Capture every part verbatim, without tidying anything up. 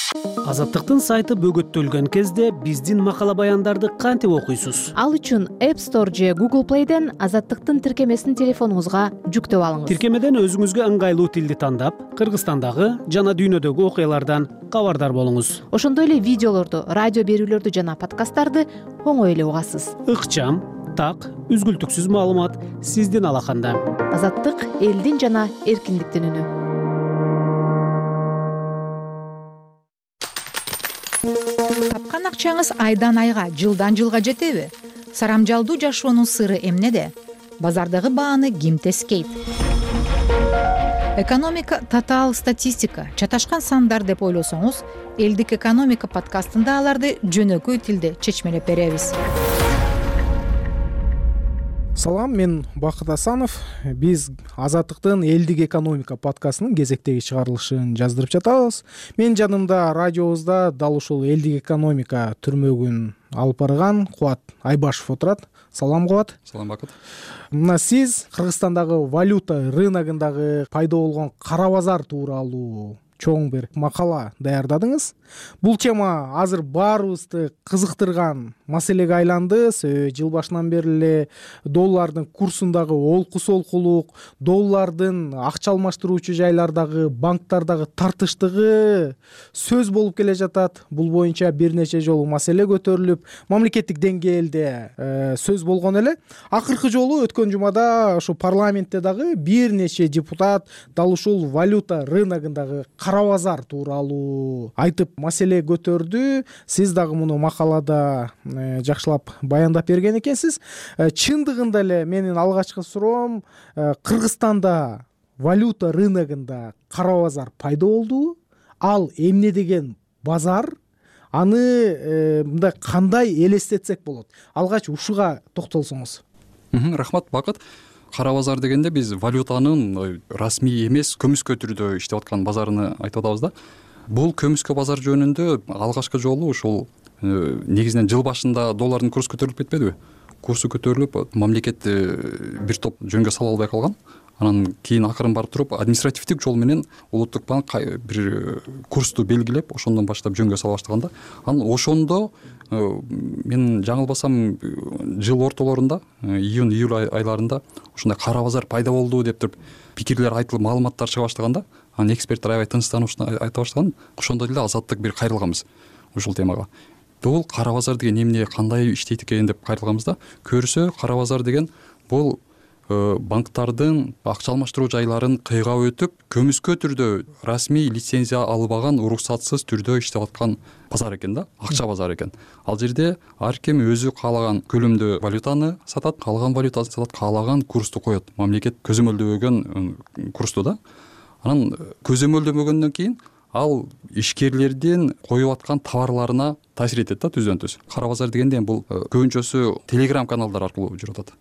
Азаттыктын сайты бөгөттөлгөн кезде биздин макала баяндарды кантип окуйсуз? Ал үчүн App Store же Google Play'ден Азаттыктын тиркемесин телефонуңузга жүктөп алыңыз. Тиркемеден өзүңүзгө ыңгайлуу тилди тандап, Кыргызстандагы жана дүйнөдөгү окуялардан кабардар болуңуз. Ошондой эле видеолорду, радио берүүлөрдү жана подкасттарды оңой эле угасыз. Ыкчам, так, үзгүлтүксүз маалымат сиздин алаканда. Азаттык — элдин жана эркиндиктин үнү. Тапкан акчаңыз айдан айга, жылдан жылга жетеби? Сарамжалдуу жашоонун сыры эмнеде? Базардагы бааны ким тескейт? Экономика татаал статистика, чаташкан сандар деп ойлосоңуз, элдик экономика подкастында аларды жөнөкөй тилде чечмелеп беребиз. Салам, мен Бакыт Асанов. Биз Азаттыктын элдик экономика подкастынын кезектеги чыгарылышын жаздырып жатабыз. Мен жанымда радиобузда дал ушул элдик экономика түрмөгүн алып барган Кубат Айбашев отурат. Салам, Кубат. Салам, Бакыт. Мына сиз Кыргызстандагы валюта рыногундагы пайда болгон кара базар тууралуу чоң бир макала даярдадыңыз. Бул тема азыр баарыбызды кызыктырган маселеге айланды. Жыл башынан бери эле доллардын курсундагы олку-солкулук, доллардын акча алмаштыруучу жайлардагы банктардагы тартыштыгы сөз болуп келе жатат. Бул боюнча бир нече жолу маселе көтөрүлүп, мамлекеттик деңгээлде э, сөз болгон эле. Акыркы жолу өткөн жумада ошо парламентте дагы бир нече депутат дал ушул валюта рыногундагы кара базар тууралуу айтып маселе көтөрдү. Сиз дагы муну макалада э, жакшылап баяндап берген экенсиз. Э, чындыгында эле менин алгачкы суроом, э, Кыргызстанда валюта рыногунда кара базар пайда болду. Ал эмне деген базар? Аны э, мындай кандай элестетсек болот? Алгач ушуга токтолсоңуз. Рахмат, Бакыт. Кара базар дегенде биз валютанын расмий эмес көмүскө түрдө иштеп аткан базарыны айтып атабыз да. Бул көмүскө базар жөнүндө алгачкы жолу ушул негизинен жыл башында доллардын курсу көтөрүлүп кетпедиби? Курсу көтөрүлүп, мамлекет бир топ жөнгө сала албай калган. Анан кийин акырын барып туруп административдик жол менен улуттук банк бир курсту белгилеп, ошондон баштап жөнгө сала баштаганда, анан ошондо мен жаңылбасам жыл ортолорунда, июнь июль айларында ошондой кара базар пайда болду деп туруп пикирлер айтылып, маалыматтар чыга баштаганда, анан эксперттер аябай тынчтанып айта баштаган. Ошондо деле Азаттык бир кайрылганбыз ушул темага. Бул кара базар деген эмне, кандай иштейт экен деп кайрылганбыз да. Көрсө, кара базар деген бул банктардын акча алмаштыруу жайларын кыйгап өтүп, көмүскө түрдө расмий лицензия албаган, уруксатсыз түрдө иштеп аткан базар экен да, акча базары экен. Ал жерде ар ким өзү каалаган көлөмдө валютаны сатат, каалаган валютаны сатат, каалаган курсту коет. Мамлекет көзөмөлдөгөн курсту да. Анан көзөмөлдөмөгөндөн кийин ал ишкерлердин коюп аткан товарларына таасир этет да, түздөн түз. Кара базар дегенде бул көбүнчөсү телеграм каналдар аркылуу жүрүп атат.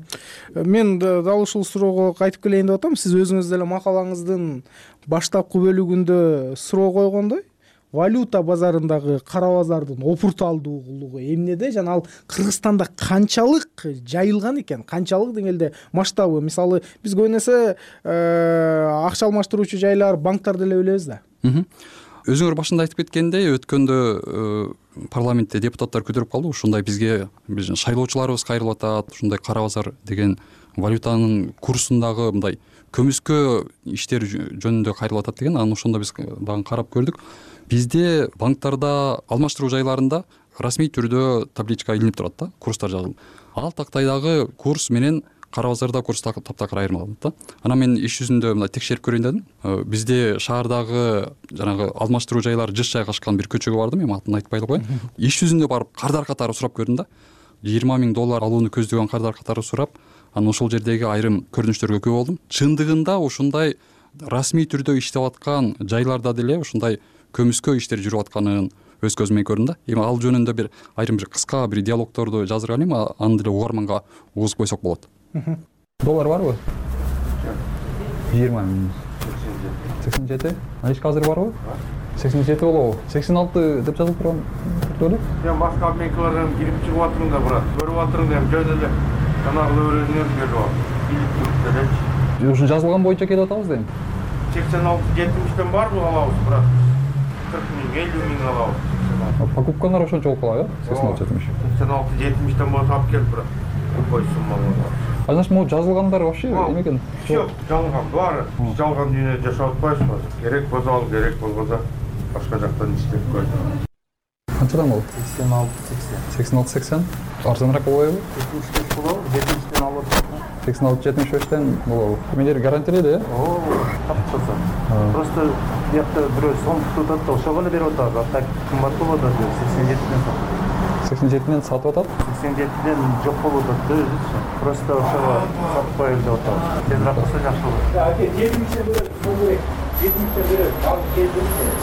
Мен дал ушул суроого кайтып келейин деп атам. Сиз өзүңүз деле макалаңыздын баштапкы бөлүгүндө суроо койгондой, валюта базарындагы кара базардын опурталдуулугу эмнеде жана ал Кыргызстанда канчалык жайылган экен, канчалык деңгээлде масштабы? Мисалы, биз көбүн эсе акча алмаштыруучу жайлар, банктар деле билебиз да. Өзүңөр башында айтып кеткендей, өткөндө парламентте депутаттар көтөрүп калды. Ушундай бизге биздин шайлоочуларыбыз кайрылып атат. Ушундай кара базар деген валютанын курсундагы мындай көмүскө иштер жөнүндө кайрылып атат деген. Анан ошондо биз дагы карап көрдүк. Бизде банктарда алмаштыруу жайларында расмий түрдө табличка илинип турат да, курстар жазылып. Ал тактайдагы курс менен кара базарда курс таптакыр айырмаланат да. Анан мен иш жүзүндө мындай текшерип көрөйүн дедим. Бизде шаардагы жанагы алмаштыруу жайлары жыш жайгашкан бир көчөгө бардым, эми атын айтпай эле коеюн. Иш жүзүндө барып кардар катары сурап көрдүм да. жыйырма миң доллар алууну көздөгөн кардар катары сурап, анан ошол жердеги айрым көрүнүштөргө күбө болдум. Чындыгында ушундай расмий түрдө иштеп аткан жайларда деле ушундай көмүскө иштер жүрүп атканын өз көзүм менен көрдүм да. Эми ал жөнүндө бир айрым бир кыска бир диалогторду жаздырган эми, аны деле угарманга угузуп койсок болот. Доллар барбы? жыйырма миң. сексен жети. Наличка азыр барбы? сексен жети болобу? сексен алты деп жазылып турган эле. Мен башка обменкалардан кирип чыгып атырмын да, брат. Көрүп атырмын да, жөн эле жанагы өрөөнөр берип алып. Билип туруп элечи. Ушун жазылган боюнча келип атабыз дейм. сексен алты жетимиштен барбы алабыз, брат? кырк миң элүү миң алабыз. Покупкалар ошончо болуп калат э сексен алты жетимиш. сексен алты жетимиштен болот алып келип турат. Любой суммалар. А значит могу жазылгандар вообще эме экен? Все жалган баары. Биз жалган дүйнөдө жашап атпайбызбы? Керек болсо ал, керек болбосо башка жактан иштеп көрдүк. Канчадан болот? сексен алты сексен. сексен алты сексен. Арзаныраак болбойбу? жетимиш беш болобу? жетимиштен алып атат. сексен алты жетимиш бештен болобу? Эмелер гарантиялайт э? Оо, тапсырса. Просто бuyakta бирөө сом тутуп атат да, ошого эле берип атабыз. А так кымбат болуп атат, сексен жетиден сатып. сексен жетиден сатып атат? сексен жетиден жок болуп атат да өзүчө. Просто ошого сатпай эле деп атабыз. Тезирээк болсо жакшы болот. жетимиштен берет, сол керек. жетимиштен берет, алып келдиңиз.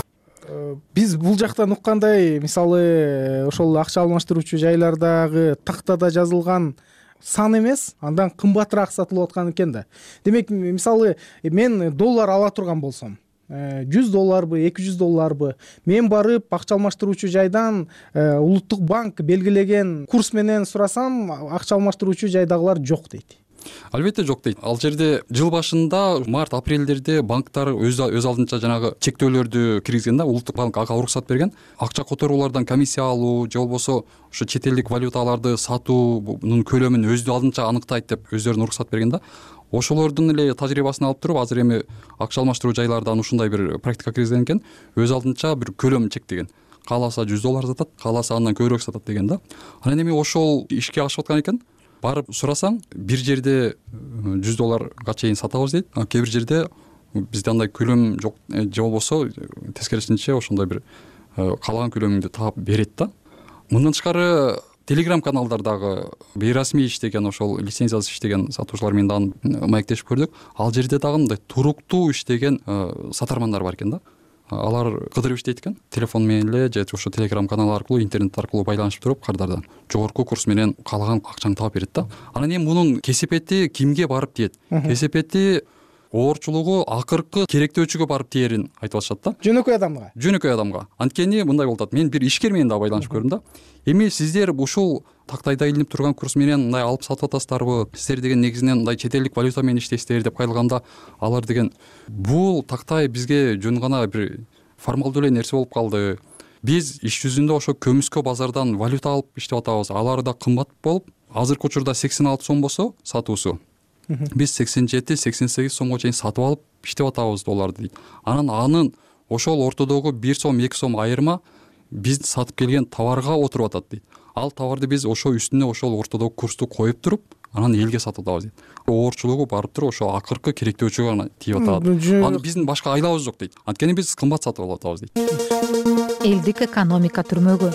Биз бул жактан уккандай, мисалы ошол акча алмаштыруучу жайлардагы тактада жазылган сан эмес, андан кымбатыраак сатылып аткан экен да. Демек, мисалы мен доллар ала турган болсом, жүз долларбы, эки жүз долларбы, мен барып акча алмаштыруучу жайдан улуттук банк белгилеген курс менен сурасам, акча алмаштыруучу жайдагылар жок дейт. Албетте жок дейт. Ал жерде жыл башында март апрелдерде банктар өз өз алдынча жанагы чектөөлөрдү киргизген да, улуттук банк ага уруксат берген. Акча которуулардан комиссия алуу же болбосо ошо чет элдик валюталарды сатуунун көлөмүн өз алдынча аныктайт деп өздөрүнө уруксат берген да. Ошолордун эле тажрыйбасын алып туруп, азыр эми акча алмаштыруу жайлардан ушундай бир практика киргизген экен. Өз алдынча бир көлөм чектеген. Кааласа жүз доллар сатат, кааласа андан көбүрөөк сатат деген да. Анан эми ошол ишке ашып аткан экен. Барып сурасаң, бир жерде жүз долларга чейин сатабыз дейт, а кээ бир жерде бизде андай көлөм жок же болбосо тескерисинче ошондой бир каалаган көлөмүңдү таап берет да. Мындан тышкары Telegram каналдардагы бейрасмий иштеген, ошол лицензиясыз иштеген сатуучулар менен дагы маектешип көрдүк. Ал жерде дагы мындай туруктуу иштеген сатармандар бар экен да. Алар кыдырып иштейт экен, телефон менен эле же ошо Telegram канал аркылуу, интернет аркылуу байланышып туруп, кардардан жогорку курс менен каалаган акчаңды таап берет да. Анан эми мунун кесепети кимге барып тиет? Кесепети оорчулугу акыркы керектөөчүгө барып тиерин айтып атышат да. Жөнөкөй адамга. Жөнөкөй адамга. Анткени мындай болуп атат. Мен бир ишкер менен да байланышып көрдүм да. Эми сиздер ушул тактайда илинип турган курс менен мындай алып сатып атасыздарбы? Сиздер деген негизинен мындай чет элдик валюта менен иштейсиздер деп кайрылганда, алар деген бул тактай бизге жөн гана бир формалдуу эле нерсе болуп калды. Биз иш жүзүндө ошо көмүскө базардан валюта алып иштеп атабыз. Алар да кымбат болуп, азыркы учурда сексен алты сом болсо сатуусу. Биз сексен жети сексен сегиз сомго чейин сатып алып иштеп атабыз долларды дейт. Анан анын ошол ортодогу бир сом эки сом айырма биз сатып келген товарга отуруп атат дейт. Ал товарды биз ошо үстүнө ошол ортодогу курсту коюп туруп, анан элге сатып атабыз дейт. Оорчулугу барып туруп ошо акыркы керектөөчүгө гана тийип атат. Аны биздин башка айлабыз жок дейт. Анткени биз кымбат сатып алып атабыз дейт. Элдик экономика түрмөгү.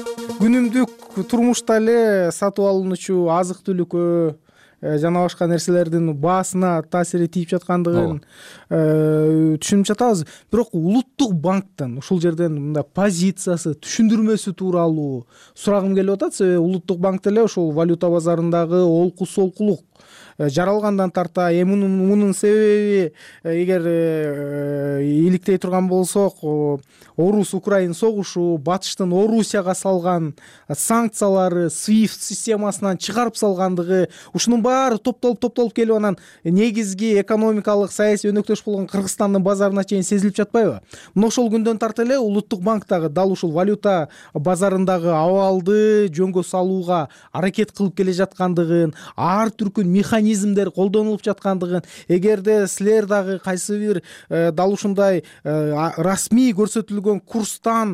Күнүмдүк турмушта эле сатып алынуучу азык-түлүккө жана башка нерселердин баасына таасири тийип жаткандыгын түшүнүп жатабыз. Бирок улуттук банктын ушул жерден мындай позициясы, түшүндүрмөсү тууралуу сурагым келип атат. Себеби улуттук банк деле ошол валюта базарындагы олку солкулук жаралгандан тарта, эми мунун себеби эгер иликтей турган болсок, Орус-Украин согушу, батыштын Орусияга салган санкциялары, свифт системасынан чыгарып салгандыгы, ушунун баары топтолуп топтолуп келип анан негизги экономикалык саясий өнөктөш болгон Кыргызстандын базарына чейин сезилип жатпайбы? Мына ошол күндөн тарта эле улуттук банктагы дал ушул валюта базарындагы абалды жөнгө салууга аракет кылып келе жаткандыгын, ар түркүн механизмдер колдонулуп жаткандыгын, эгерде силер дагы кайсы бир дал ушундай расмий көрсөтүлгөн курстан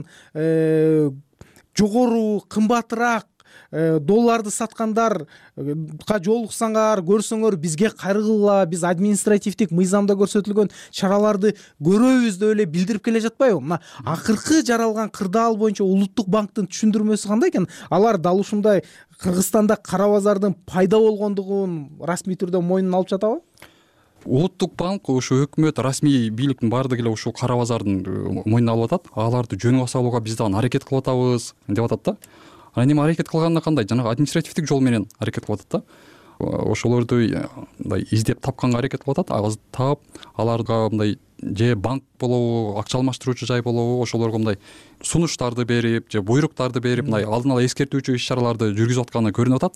жогору, кымбатыраак долларды саткандарга жолуксаңар, көрсөңөр, бизге кайрылгыла, биз административдик мыйзамда көрсөтүлгөн чараларды көрөбүз деп эле билдирип келе жатпайбы? Мына акыркы жаралган кырдаал боюнча улуттук банктын түшүндүрмөсү кандай экен? Алар дал ушундай Кыргызстанда кара базардын пайда болгондугун расмий түрдө мойнуна алып жатабы? Улуттук банк ушу өкмөт, расмий бийликтин баардыгы эле ушул кара базардын мойнуна алып атат. Аларды жөнгө салууга биз дагы аракет кылып атабыз деп атат да. Анан эми аракет кылганда кандай? Жанагы административдик жол менен аракет кылып атат да. Ошолорду мындай издеп тапканга аракет кылып атат. Ал таап, аларга мындай же банк болобу, акча алмаштыруучу жай болобу, ошолорго мындай сунуштарды берип, же буйруктарды берип, мындай алдын ала эскертүүчү иш-чараларды жүргүзүп атканы көрүнүп атат.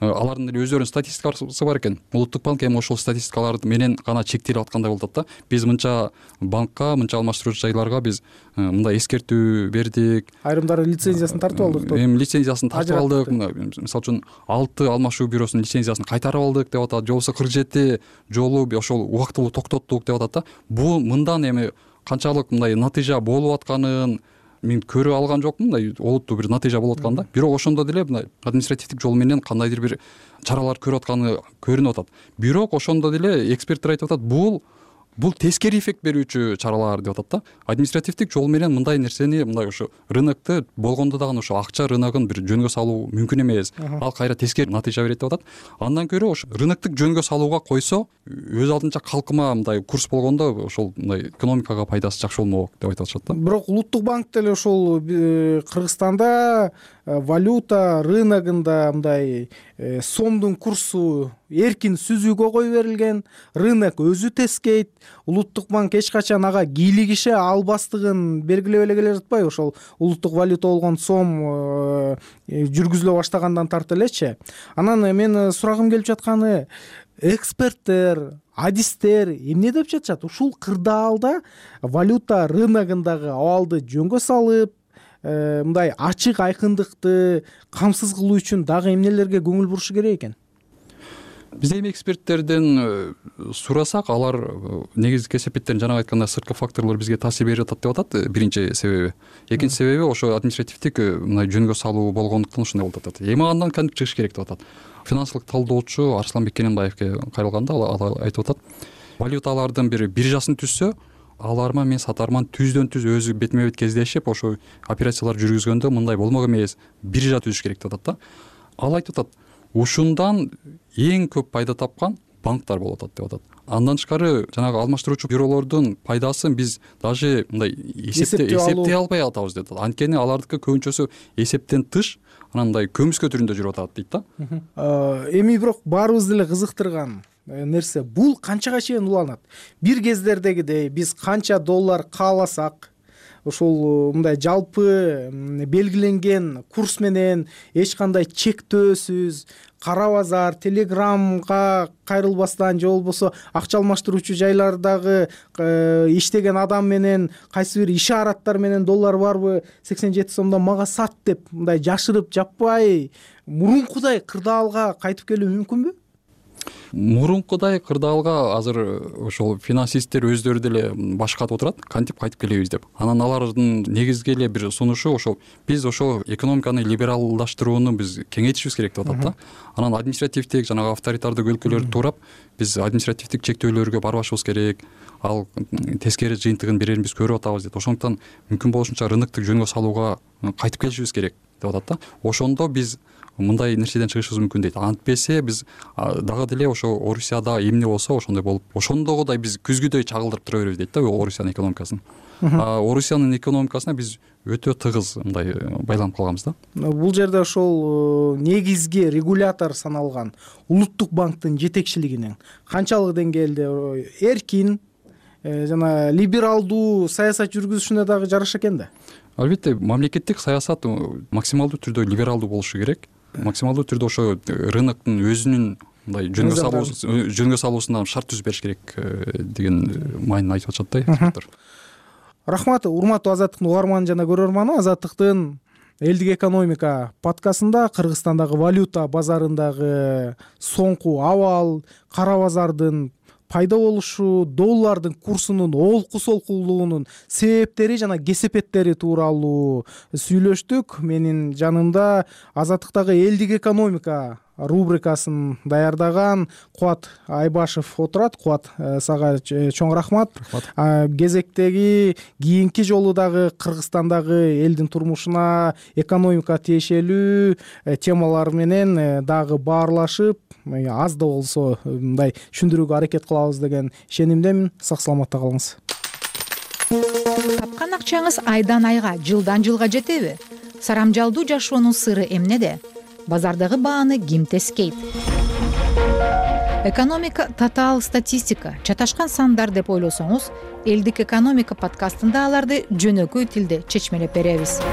алардын деле өздөрүнүн статистикасы бар экен. Улуттук банк эми ошол статистикалар менен гана чектелип аткандай болуп атат да. Биз мынча банкка, мынча алмаштыруучу жайларга биз мындай эскертүү бердик. Айрымдары лицензиясын тартып алдык. Эми лицензиясын тартып алдык. Мисалы үчүн алты алмашуу бюросунун лицензиясын кайтарып алдык деп атат. Жобосо кырк жети жолу ошол убактылуу токтоттук деп атат да. Бул мындан эми канчалык мындай натыйжа болуп атканын мен көрүп алган жокмун. Мындай олуттуу бир натыйжа болуп аткан да. Бирок ошондо деле мындай административдик жол менен кандайдыр бир чаралар көрүп атканы көрүнүп атат. Бирок ошондо деле эксперттер айтып атат, бул бул тескери эффект берүүчү чаралар деп атат да. Административдик жол менен мындай нерсени, мындай ошо рынокты болгондо дагы ошо акча рыногун бир жөнгө салуу мүмкүн эмес. Ал кайра тескери натыйжа берет деп атат. Андан көрө ошо рыноктук жөнгө салууга койсо, өз алдынча калкыма мындай курс болгондо ошол мындай экономикага пайдасы жакшы болмок деп айтып атышат да. Бирок улуттук банк деле ошол Кыргызстанда валюта рыногунда мындай сомдун курсу эркин сүзүүгө кое берилген, рынок өзү тескейт. Улуттук банк эч качан ага кийлигише албастыгын белгилеп эле келе жатпайбы? Ошол улуттук валюта болгон сом жүргүзүлө баштагандан тарта элечи. Анан мен сурагым келип жатканы, эксперттер, адистер эмне деп жатышат? Ушул кырдаалда валюта рыногундагы абалды жөнгө салып, мындай ачык айкындыкты камсыз кылуу үчүн дагы эмнелерге көңүл бурушу керек экен? Биз эми эксперттерден сурасак, алар негизги кесепеттерин жана айткандай сырткы факторлор бизге таасир берип атат деп атат. Биринчи себеби. Экинчи себеби ошо административдик мындай жөнгө салуу болгондуктан ушундай болуп атат. Эми андан кантип чыгыш керек деп атат. Финансылык талдоочу Арсланбек Кененбаевке кайрылганда ал айтып атат, валюталардын бир биржасын түзсө, аларма мен сатарман түздөн түз өзү бетме бет кездешип, ошо операциялар жүргүзгөндө мындай болмок эмес, биржа түзүш керек деп атат да. Ал айтып атат, ушундан эң көп пайда тапкан банктар болуп атат деп атат. Андан тышкары жанагы алмаштыруучу бюролордун пайдасын биз даже мындай эсептей албай атабыз деп атат. Анткени алардыкы көбүнчөсү эсептен тыш, анан мындай көмүскө түрүндө жүрүп атат дейт да. Эми бирок баарыбыз деле кызыктырган нерсе, бул канчага чейин уланат? Бир кездердегидей биз канча доллар кааласак, ошол мындай жалпы белгиленген курс менен эч кандай чектөөсүз, кара базар, телеграмга кайрылбастан же болбосо акча алмаштыруучу жайлардагы иштеген адам менен кайсы бир ишараттар менен доллар барбы сексен жети сомдон мага сат деп мындай жашырып жаппай мурункудай кырдаалга кайтып келүү мүмкүнбү? Мурункудай кырдаалга азыр ошол финансисттер өздөрү деле баш катып отурат, кантип кайтып келебиз деп. Анан алардын негизги эле бир сунушу ошол биз ошол экономиканы либералдаштырууну биз кеңейтишибиз керек деп атат да. Анан административдик жанагы авторитардык өлкөлөрдү туурап биз административдик чектөөлөргө барбашыбыз керек. Ал тескери жыйынтыгын берерин биз көрүп атабыз дейт. Ошондуктан мүмкүн болушунча рыноктук жөнгө салууга кайтып келишибиз керек деп атат да. Ошондо биз мындай нерседен чыгышыбыз мүмкүн дейт. Антпесе биз дагы деле ошо Орусияда эмне болсо ошондой болуп, ошондогудай биз күзгүдөй чагылдырып тура беребиз дейт да Орусиянын экономикасын. Орусиянын экономикасына биз өтө тыгыз мындай байланып калганбыз да. Бул жерде ошол негизги регулятор саналган улуттук банктын жетекчилигинин канчалык деңгээлде эркин жана либералдуу саясат жүргүзүшүнө дагы жараша экен да. Албетте, мамлекеттик саясат максималдуу түрдө либералдуу болушу керек. Максималдуу түрдө ошо рыноктун өзүнүн мындай жөнгө салуу жөнгө салуусунан шарт түзүп бериш керек деген маанини айтып атышат да эксперттер. Рахмат, урматтуу Азаттыктын угарманы жана көрөрманы. Азаттыктын элдик экономика подкастында Кыргызстандагы валюта базарындагы соңку абал, кара базардын пайда болушу, доллардын курсунун олку солкулуунун себептери жана кесепеттери тууралуу сүйлөштүк. Менин жанымда Азаттыктагы элдик экономика рубрикасын даярдаган Кубат Айбашев отурат. Кубат, сага чоң рахмат. Кезектеги кийинки жолу дагы Кыргызстандагы элдин турмушуна экономика тиешелүү темалар менен дагы баарлашып, аз да болсо мындай түшүндүрүүгө аракет кылабыз деген ишенимдемин. Сак саламатта калыңыз. Тапкан акчаңыз айдан айга, жылдан жылга жетеби? Сарамжалдуу жашоонун сыры эмнеде? Базардагы бааны ким тескейт? Экономика татаал статистика, чаташкан сандар деп ойлосоңуз, элдик экономика подкастында аларды жөнөкөй тилде чечмелеп беребиз.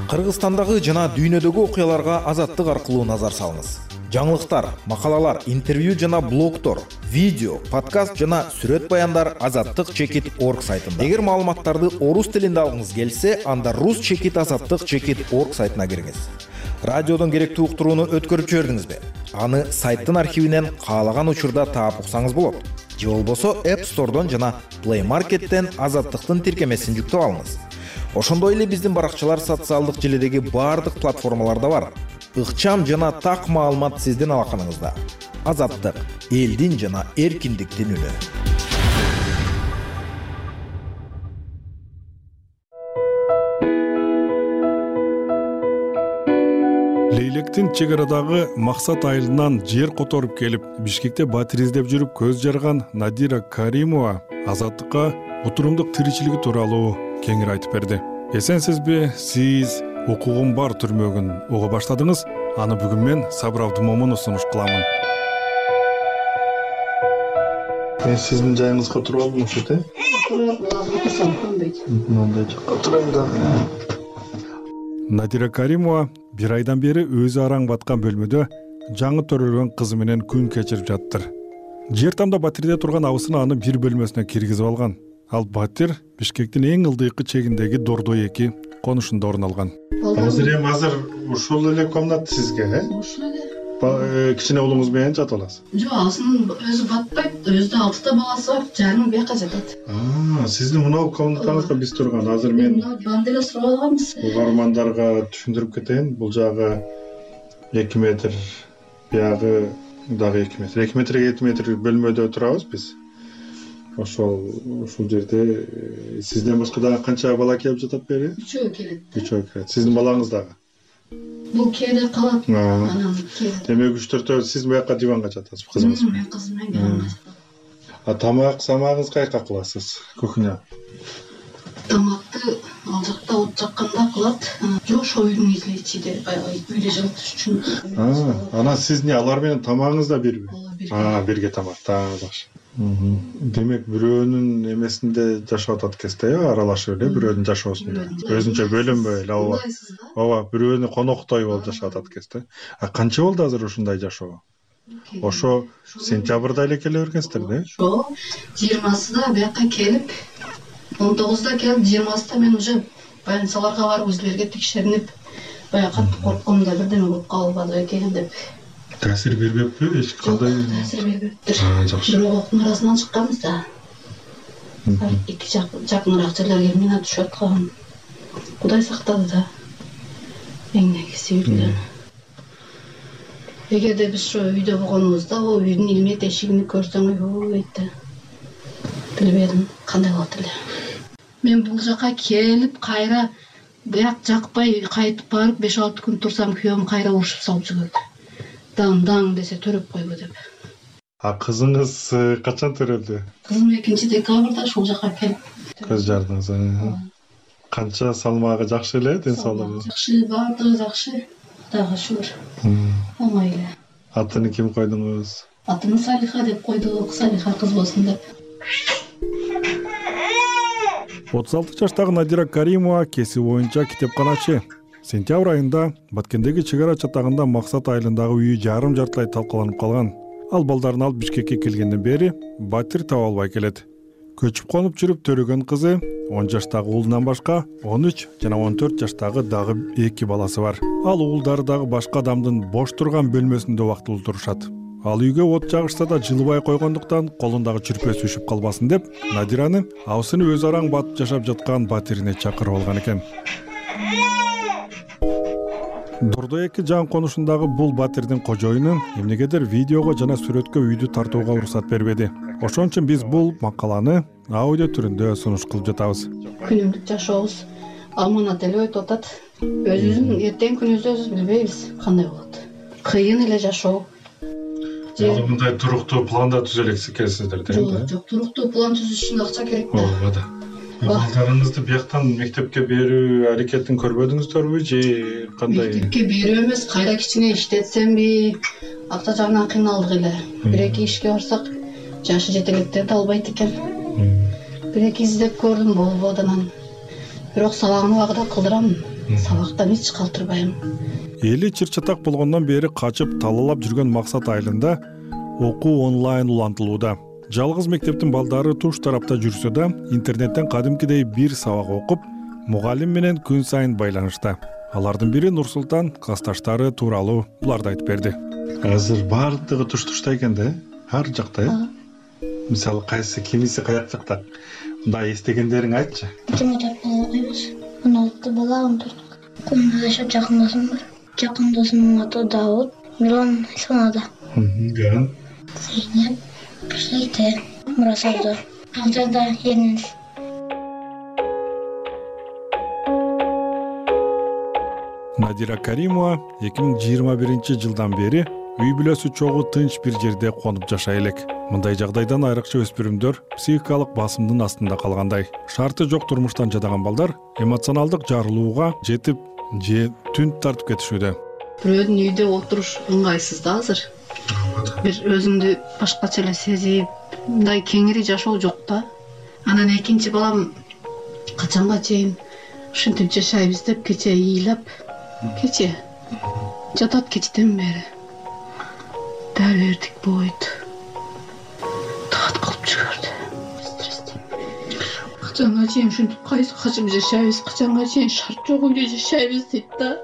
Кыргызстандагы жана дүйнөдөгү окуяларга Азаттык аркылуу назар салыңыз. Жаңылыктар, макалалар, интервью жана блогтор, видео, подкаст жана сүрөт баяндар азаттык чекит точка орг сайтында. Эгер маалыматтарды орус тилинде алгыңыз келсе, анда рус чекит азаттык чекит точка орг сайтына кириңиз. Радиодон керектүү уктурууну өткөрүп жибердиңизби? Аны сайттын архивинен каалаган учурда таап уксаңыз болот. Же болбосо App Store'дон жана Play Market'тен азаттыктын тиркемесин жүктөп алыңыз. Ошондой эле биздин баракчалар социалдык желидеги баардык платформаларда бар. Ыкчам жана так маалымат сиздин алаканыңызда. Азаттык, элдин жана эркиндиктин үнү. Лейлектин чек арадагы Максат айылынан жер которуп келип, Бишкекте батир издеп жүрүп көз жарган Надира Каримова Азаттыкка отурумдук тиричилиги тууралуу кеңири айтып берди. Эсенсизби, сиз укугум бар түрмөгүн уга баштадыңыз? Аны бүгүн мен Сабыр Абдымомунов сунуш кыламын. Мен сиздин жайыңызга туруп алдым ушут, э? Отурсам кандай? Мындай жакка отурайын да. Надира Каримова бир айдан бери өзү араң баткан бөлмөдө жаңы төрөлгөн кызы менен күн кечирип жаттыр. Жер тамда батирде турган абысыны аны бир бөлмөсүнө киргизип алган. Ал батир Бишкектин эң ылдыйкы чегиндеги Дордой эки конушунда орун алган. Азыр эми азыр ушул эле комната сизге, э? Ушул эле. Кичине уулуңуз менен жатып аласыз. Жок, азын өзү батпайт, өзүдө алтыта баласы бар, жарым бияка жатат. Аа, сиздин мынау комнатаңызга биз турган. Азыр мен бандера сурап алганбыз. Угармандарга түшүндүрүп кетейин. Бул жагы эки метр, биягы дагы эки метр. эки метрге эки метр бөлмөдө турабыз биз. Ошол ушул жерде сизден башка дагы канча бала келип жатат бери? Үчөө келет. Үчөө келет. Сиздин балаңыз дагы? Бул кээде калат. Анан кээде. Демек үч төртөө сиз буяка диванга жатасыз, кызыңыз менен. Мен кызым менен диванга жатам. А тамак, самагыңыз кайка кыласыз? Кухня. Тамакты ал жакта от жакканда кылат. Жок, ошо үйдүн изилечиде, баягы үйдө жылытыш үчүн. Аа, анан сиз эмне алар менен тамагыңыз да бирби? Аа, бирге тамак. Та жакшы. Демек бирөөнүн эмесинде жашап атат экенсиз, э, аралашып эле бирөөнүн жашоосунда. Өзүнчө бөлүнбөй эле, ооба. Ооба, бирөөнү коноктой болуп жашап атат экенсиз, э. А канча болду азыр ушундай жашоо? Ошо сентябрда эле келе бергенсиздер, да? Жок, жыйырмасында бияка келип, он тогузда келип, жыйырмасында мен уже больницаларга барып өзлөргө текшеринип, баягы катты корккомда бирдеме болуп калбады экен деп. Таасир бербеппи? Эч кандай? Таасир бербептир. Жакшы. Бирок октун арасынан чыкканбыз да. Эки жакыныраак жерлерге мина түшүп аткан. Кудай сактады да. Эң негизи үйдөн. Эгерде биз ошо үйдө болгонубузда, о үйдүн илмет эшигин көрсөң, ой да. Билбедим кандай болот эле. Мен бул жака келип, кайра бияк жакпай кайтып барып беш алты күн турсам, күйөөм кайра урушуп салып жүрөт. Даң-даң десе төрөп койбу деп. А кызыңыз качан төрөлдү? Кызым экинчи декабрда ушул жака келип. Көз жардыңыз. Канча салмагы жакшы эле, ден соолугу? Жакшы, баардыгы жакшы. Кудайга шүгүр. Оңой эле. Атын ким койдуңуз? Атын Салиха деп койдук, Салиха кыз болсун деп. отуз алты жаштагы Надира Каримова кесип боюнча китепканачы. Сентябрь айында Баткендеги чек ара чатагында Максат айылындагы үйү жарым жартылай талкаланып калган. Ал балдарын алып Бишкекке келгенден бери батир таба албай келет. Көчүп конуп жүрүп төрөгөн кызы он жаштагы уулунан башка он үч жана он төрт жаштагы дагы эки баласы бар. Ал уулдары дагы башка адамдын бош турган бөлмөсүндө убактылуу турушат. Ал үйгө от жагышса да жылыбай койгондуктан колундагы чүрпөсү үшүп калбасын деп, Надираны абысыны өзү араң батып жашап жаткан батирине чакырып алган экен. Дордой эки жан конушундагы бул батирдин кожоюну эмнегедир видеого жана сүрөткө үйдү тартууга уруксат бербеди. Ошон үчүн биз бул макаланы аудио түрүндө сунуш кылып жатабыз. Күнүмдүк жашообуз аманат эле өтүп атат. Өзүбүздүн эртең күнүбүздү өзүбүз билбейбиз кандай болот. Кыйын эле жашоо. Ал мындай туруктуу планда түзө экенсиздер, да? Жок, жок, туруктуу план түзүш үчүн акча керек да. Ооба да. Балдарыңызды бияктан мектепке берүү аракетин көрбөдүңүздөрбү же кандай? Мектепке берүү эмес, кайра кичине иштетсемби? Акча жагынан кыйналдык эле. Бир эки ишке барсак, жашы жетелектерди албайт экен. Бир эки издеп көрдүм, болбоду анан. Бирок сабагын убагында кылдырам. сабактан эч калтырбайм. Эли чыр чатак болгондон бери качып талалап жүргөн Максат айылында окуу онлайн улантылууда. Жалгыз мектептин балдары туш тарапта жүрсө да, интернеттен кадимкидей бир сабак окуп, мугалим менен күн сайын байланышта. Алардын бири Нурсултан классташтары тууралуу буларды айтып берди. Азыр баардыгы туш-тушта экен да, ар жакта э. Мисалы кайсы кимиси каяк жакта. Мындай эстегендериң айтчы. Жуматап болбойбуз. он алты бала, он төрт. Коммунада жашап жакын досум бар. Жакын досумдун аты Давуд, Мирон Исманада. Ган. Зейнеп, Бишейте, Мурасалды. Азырда Енис. Надира Каримова эки миң жыйырма биринчи жылдан бери үй бүлөсү чогуу тынч бир жерде конуп жашай элек. Мындай жагдайдан айрыкча өспүрүмдөр психикалык басымдын астында калгандай. Шарты жок турмуштан жадаган балдар эмоционалдык жарылууга жетип же түн тартып кетишүүдө. Бирөөнүн үйдө отуруш ыңгайсыз да азыр. Бир өзүмдү башкача эле сезип, мындай кеңири жашоо жок да. Анан экинчи балам качанга чейин ушинтип жашайбыз деп кече ыйлап, кече жатат кечтен бери. Дал бердик бойт. Тат кылып чыгарды. Качанга чейин ушинтип кайсы качып жашайбыз, качанга чейин шарт жок үйдө жашайбыз дейт да.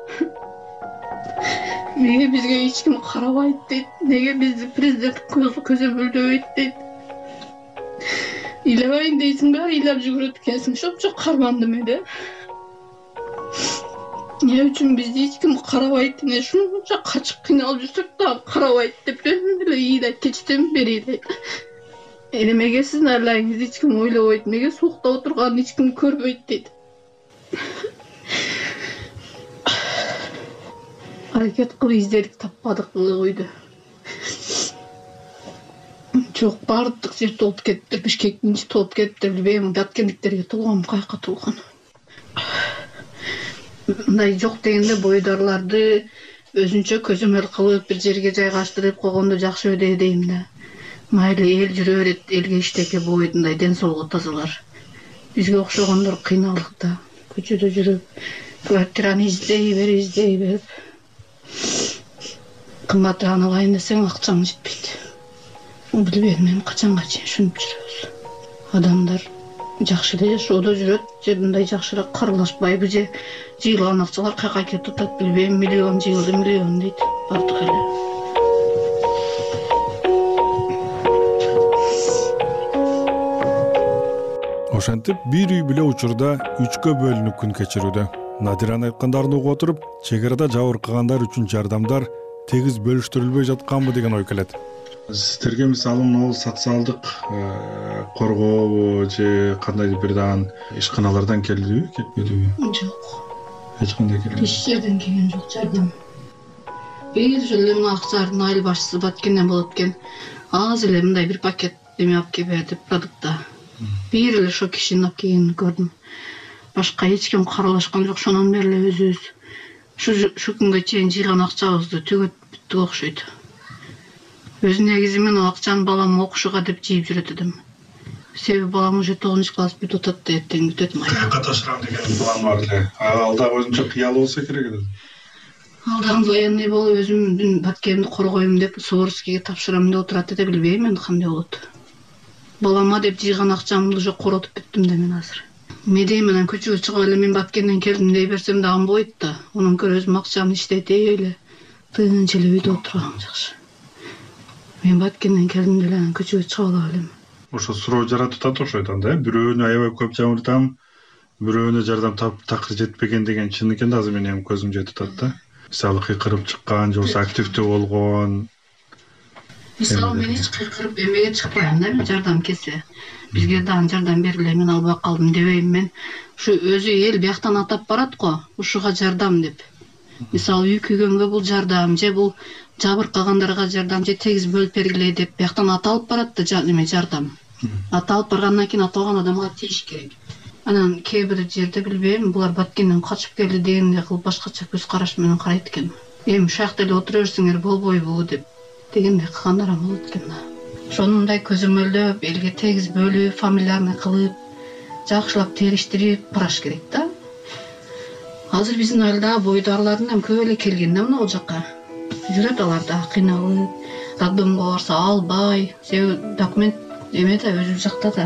Неге бизге эч ким карабайт дейт, неге бизди президент көзөмөлдөбөйт дейт. Ыйлабайын дейсиң, баары ыйлап жүгүрөт экенсиң, шопчо кармандым эле. Эмне үчүн бизди эч ким карабайт, эмне ушунча качып кыйналып жүрсөк да карабайт деп эле ыйлайт, кечтен бери ыйлайт. Эмеге сиздин айларыңызды эч ким ойлобойт, эмеге суукта отурганын эч ким көрбөйт дейт. Аракет кылып издедик, таппадык үйдө. Жок, баардык жер толуп кетти, Бишкектин ичи толуп кетти, билбейм, даткендиктерге толгон, каяка толгон. Мындай жок дегенде бойдарларды өзүнчө көзөмөл кылып бир жерге жайгаштырып койгонду жакшы өдө дейм да. Майли эл жүрө берет, элге иштеке бойдундай ден соолугу тазалар. Бизге окшогондор кыйналдык да. Көчөдө жүрүп, квартираны издей бер, издей берип. Кымбатыраан алайын десең акчаң жетпейт. Билбейм, мен качанга чейин ушинтип жүрөбүз. Адамдар жакшы эле жашоодо жүрөт, же мындай жакшыраак каралашпайбы, же жыйылган акчалар каяка кетип атат, билбейм, миллион жыйылды, миллион дейт бардык эле. Ошентип бир үй бүлө учурда үчкө бөлүнүп күн кечирүүдө. Надиранын айткандарын угуп отуруп, чек арада жабыркагандар үчүн жардамдар тегиз бөлүштүрүлбөй жатканбы деген ой келет. Сиздерге мисалы могул социалдык коргообу же кандайдыр бир дагы ишканалардан келдиби, келбедиби? Жок. Эч кандай келбеди. Эч жерден келген жок жардам. Бир эле мына Аксаардын айыл башчысы Баткенден болот экен. Аз эле мындай бир пакет эме алып келип берди, продукта. Бир эле ошо кишинин алып келгенин көрдүм. Башка эч ким каралашкан жок, ошондон бери эле өзүбүз ушу күнгө чейин жыйган акчабызды төгөт бүттүк окшойт. Өз негизи мен ал акчаны балам окушуга деп жыйып жүрөт эдим. Себеби балам уже тогузунчу класс бүтүп атат да, эртең бүтөт май. Каяка ташырам деген план бар эле. Ал дагы өзүнчө кыялы болсо керек эле. Ал дагы военный болуп өзүмдүн Баткендимди коргойм деп Суворскийге тапшырам деп отурат эде, билбейм мен кандай болот. Балама деп жыйган акчамды уже коротуп бүттүм да мен азыр. Медей менен көчөгө чыгып эле мен Баткенден келдим дей берсем дагы болбойт да. Онун көрө өзүм акчамды иштетип эле тынч эле үйдө отурган жакшы. Мен Баткенден келдим деле анан көчөгө чыга ала элем. Ошо суроо жаратып атат окшойт анда, бирөөнү аябай көп жамыртам, бирөөнү жардам такыр жетпеген деген чын экен да, азыр менин көзүм жетип атат да. Мисалы кыйкырып чыккан, же болбосо активдүү болгон. Мисалы мен эч кыйкырып эмеге чыкпайм да, мен жардам келсе. Бизге дагы жардам бериле, мен албай калдым дебейм мен. Ушу өзү эл бияктан атап барат го, ушуга жардам деп. Мисалы үй күйгөнгө бул жардам, же бул жабыркагандарга жардам, же тегиз бөлүп бергиле деп бияктан аталып барат да, эме жардам. Аталып баргандан кийин аталган адамга тийиш керек. Анан кээ бир жерде билбейм, булар Баткенден качып келди дегендей кылып башкача көз караш менен карайт экен. Эми ушул жакта эле отура берсеңер болбойбу деп дегендей кылгандар болот экен да. Ошондой көзөмөлдөп, элге тегиз бөлүп, фамилияны кылып, жакшылап териштирип бараш керек да. азыр биздин айылда бойдарлардын эми көп эле келген да мына бул жака жүрөт, алар да кыйналып, роддомго барса албай, себеби документ эме да өзүбүз жакта да.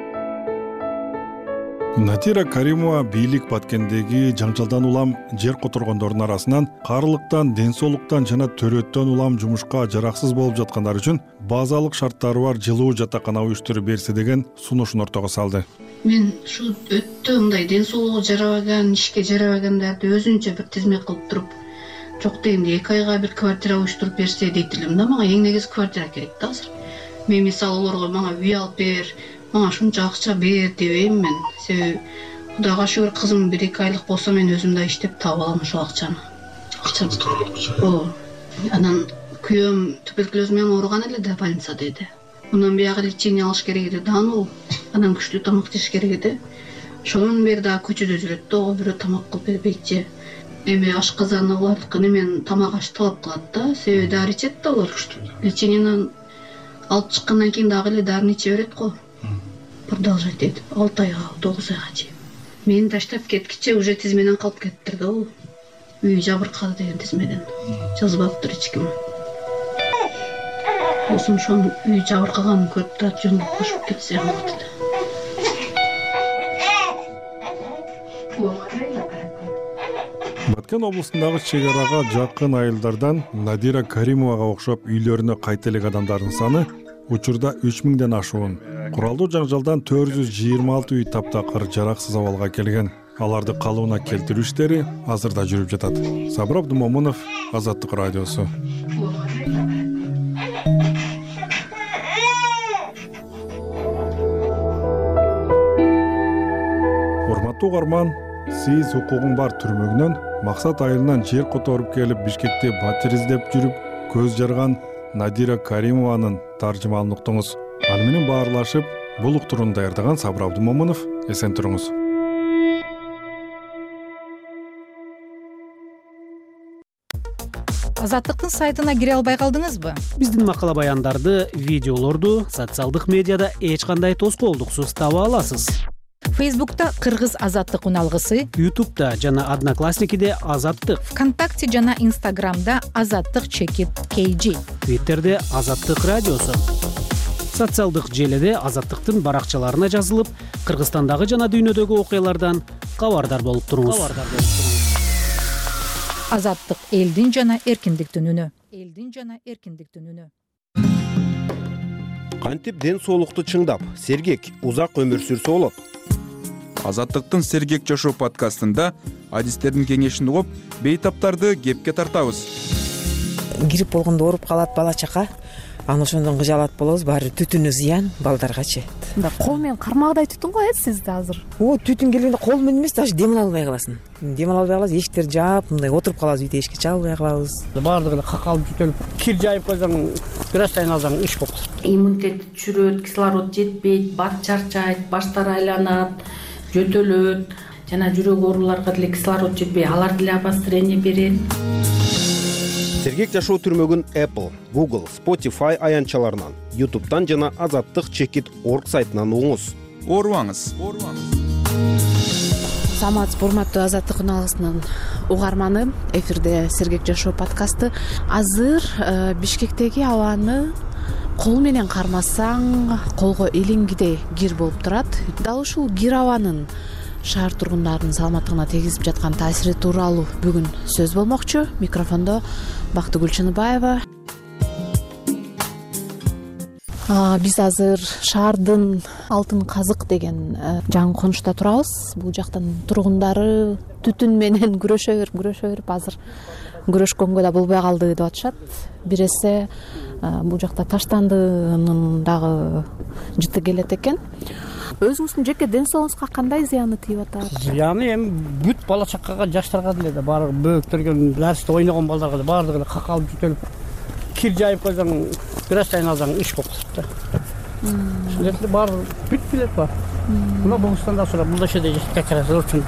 Надира Каримова бийлик Баткендеги жаңжалдан улам жер которгондордун арасынан карылыктан, ден соолуктан жана төрөттөн улам жумушка жараксыз болуп жаткандар үчүн базалык шарттары бар жылуу жатакана уюштуруп берсе деген сунушун ортого салды. Мен ушу өтө мындай ден соолугу жарабаган, ишке жарабагандарды өзүнчө бир тизме кылып туруп, жок дегенде эки айга бир квартира уюштуруп берсе дейт элем да. Мага эң негизи квартира керек да азыр. Мен мисалы олорго мага үй алып бер, мага ушунча акча бер дебейм мен. Себеби Кудайга шүгүр кызым бир эки айлык болсо мен өзүм да иштеп таап алам ошол акчаны. Акчаны ооба. Анан күйөөм туберкулез менен ооруган эле да больницадеди. Мындан биягы лечение алыш керек эди, даануу. Анан күчтүү тамак жеш керек эди. Ошондон бери дагы көчөдө жүрөт да, бирөө тамак кылып бербейт же. Эми ашказан алардыкы немен тамак аш талап кылат да, себеби дары ичет да алар. Лечениеден алып чыккандан кийин дагы эле дарыны иче берет го. Продолжать этип алты айга, тогуз айга чейин. Мени таштап кеткиче уже тизмеден калып кетиптир да ол. Үй жабыркады деген тизмеден. Жазбаптыр эч ким. Осун ошонун үй жабыркаганын көрүп да жөн кошуп кетсе болот эле. Баткен облусундагы чек арага жакын айылдардан Надира Каримовага окшоп үйлөрүнө кайта элек адамдардын саны учурда үч миңден ашуун. Куралдуу жаңжалдан төрт жүз жыйырма алты үй таптакыр жараксыз абалга келген. Аларды калыбына келтирүү иштери азырда жүрүп жатат. Сабыр Абдумомунов, Азаттык радиосу. Урматтуу угарман, сиз укугуң бар түрмөгүнөн Максат айылынан жер которуп келип Бишкекте батир издеп жүрүп көз жарган Надира Каримованын таржымалын уктуңуз. Аны менен баарлашып, бул уктурууну даярдаган Сабыр Абдумомунов, эсен туруңуз. Азаттыктын сайтына кире албай калдыңызбы? Биздин макала баяндарды, видеолорду социалдык медиада эч кандай тоскоолдуксуз таба аласыз. Фейсбукта Кыргыз Азаттык уналгысы, Ютубта жана Одноклассникиде Азаттык, ВКонтакте жана Инстаграмда Азаттык чекит кей джи, Твиттерде Азаттык радиосу. Социалдык желеде Азаттыктын баракчаларына жазылып, Кыргызстандагы жана дүйнөдөгү окуялардан кабардар болуп туруңуз. Азаттык элдин жана эркиндиктин үнү. Элдин жана эркиндиктин үнү. Кантип ден соолукту чыңдап, сергек, узак өмүр сүрсө болот? Азаттыктын Сергек жашоо подкастында адистердин кеңешин угуп, бейтаптарды кепке тартабыз. Грипп болгондо ооруп калат бала чака. Аны ошондон кыжалат болобуз, баары түтүнү зыян балдаргачы. Да кол менен кармагдай түтүн го э сизде азыр. О, түтүн келгенде кол менен эмес, даже дем ала албай каласың. Дем ала албай каласың, эшиктерди жаап, мындай отуруп калабыз, үйдө эшикти чаба албай калабыз. Баардыгы эле какалып бүтөлүп, кир жайып койсоң, бир аз сайын алсаң иш болуп калат. Иммунитет түшүрөт, кислород жетпейт, бат чарчайт, баштар айланат, жөтөлөт, жана жүрөк ооруларга деле кислород жетпей, алар деле обострение берет. Сергек жашоо түрмөгүн Apple, Google, Spotify аянтчаларынан, YouTube'дан жана азаттык чекит точка орг сайтынан угуңуз. Оорубаңыз. Саламатсызбы, урматтуу Азаттык уналгысынын угарманы, эфирде Сергек жашоо подкасты. Азыр Бишкектеги абаны кол менен кармасаң, колго илингидей кир болуп турат. Дал ушул кир абанын шаар тургундарынын саламаттыгына тийгизип жаткан таасири тууралуу бүгүн сөз болмокчу. Микрофондо Бактыгүл Чыныбаева. Биз азыр шаардын Алтын Казык деген жаңы конушта турабыз. Бул жактын тургундары түтүн менен күрөшө берип, күрөшө берип азыр күрөшкөнгө да болбой калды деп атышат. Бир эсе бул жакта таштандынын дагы жыты келет экен. Өзүңүздүн жеке ден соолугуңузга кандай зыяны тийип атат? Зыяны эми бүт бала чакага, жаштарга деле да, баары бөөктөргө, ларсте ойногон балдарга да баардыгы эле какалып бүтөлүп, кир жайып койсоң, бир аз сайын алсаң иш болуп калат да. Ошондой эле баары бүт билет бар. Мына Богустанда сурап, бул да шеде жашап какарасы үчүн.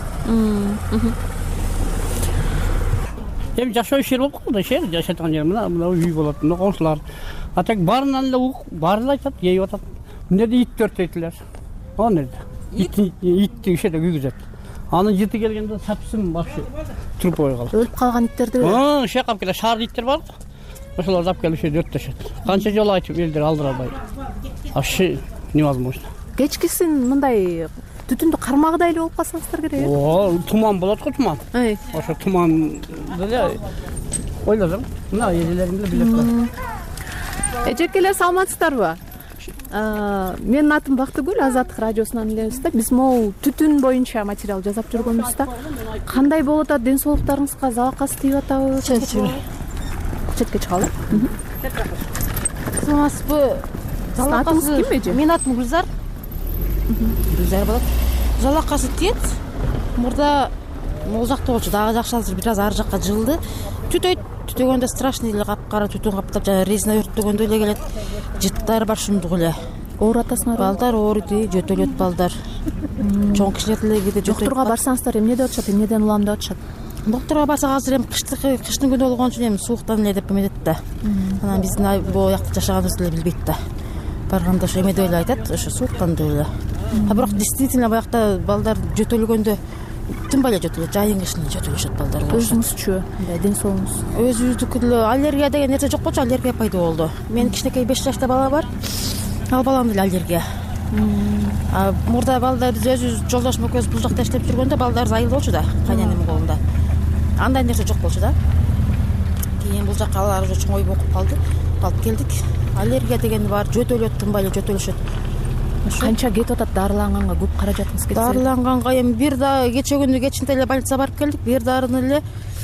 Эми жашоо ишери болуп калды, шер жашаткан жер мына, мына үй болот, мына коңшулар. А так баарынан эле ук, баары эле айтат, жейип атат. Эмне ит төрт дейтилер. О нерде? Ит итти ишеде күйгүзөт. анын жыты келгенде совсем вообще трупой калат. Өлүп калган иттерди шайкап келе шаар иттер бар. Ошолорду алып келип ошо өрттөшөт. Канча жолу айтып элдер алдыра албайт. Вообще невозможно. Кечкисин мындай түтүндү кармагыдай эле болуп калсаңыздар керек. О, туман болот го туман. Ошо туман деле ойлосоң, мына эжелериң деле билет бар. Эжекелер саламатсыздарбы? Менин атым Бактыгүл, Азаттык радиосунан элебиз да. Биз могу түтүн боюнча материал жасап жүргөнбүз да. Кандай болуп атат? Ден соолуктарыңызга залакасы тийип атабы? Четке чыгалы. Саламатсызбы? Залакасы ким эже? Менин атым Гүлзар. Гүлзар болот. Залакасы тиет. Мурда могул жакта болчу, дагы жакшы азыр бир аз ары жакка жылды. Түтөйт, түтөгөндө страшный эле капкара түтүн каптап, жана резина өрттөгөндө эле келет. Жыттар бар шумдук эле. Оор атасыңар? Балдар ооруйт, жөтөлөт балдар. Чоң кишилер деле кээде жөтөлөт. Доктурга барсаңыздар эмне деп атышат, эмнеден улам деп атышат? Доктурга барсак азыр эми кыштыкы, кыштын күнү болгон үчүн эми сууктан эле деп эметет да. Анан биздин бул жакта жашаганыбызды эле билбейт да. Барганда ошо эме деп эле айтат, ошо сууктан деп эле. А бирок действительно баягыда балдар жөтөлгөндө тынбай эле жөтөлөт, жайын кышын жөтөлүшөт балдар. Өзүңүзчү, мындай ден соолугуңуз? Өзүбүздүкү деле аллергия деген нерсе жок болчу, аллергия пайда болду. Менин кичинекей беш жашта бала бар. Ал балам деле аллергия. А мурда балдар биз өзүбүз жолдошум экөөбүз бул жакта иштеп жүргөндө балдарыбыз айыл болчу да, кайненемдин колунда. Андай нерсе жок болчу да. Кийин бул жакка алар уже чоңоюп окуп калды. Алып келдик. Аллергия деген бар, жөтөлөт, тынбай эле жөтөлүшөт. Канча кетип атат дарыланганга, көп каражатыңыз кетсе? Дарыланганга эми бир да кече күнү кечинде эле больницага барып келдик. Бир дарыны эле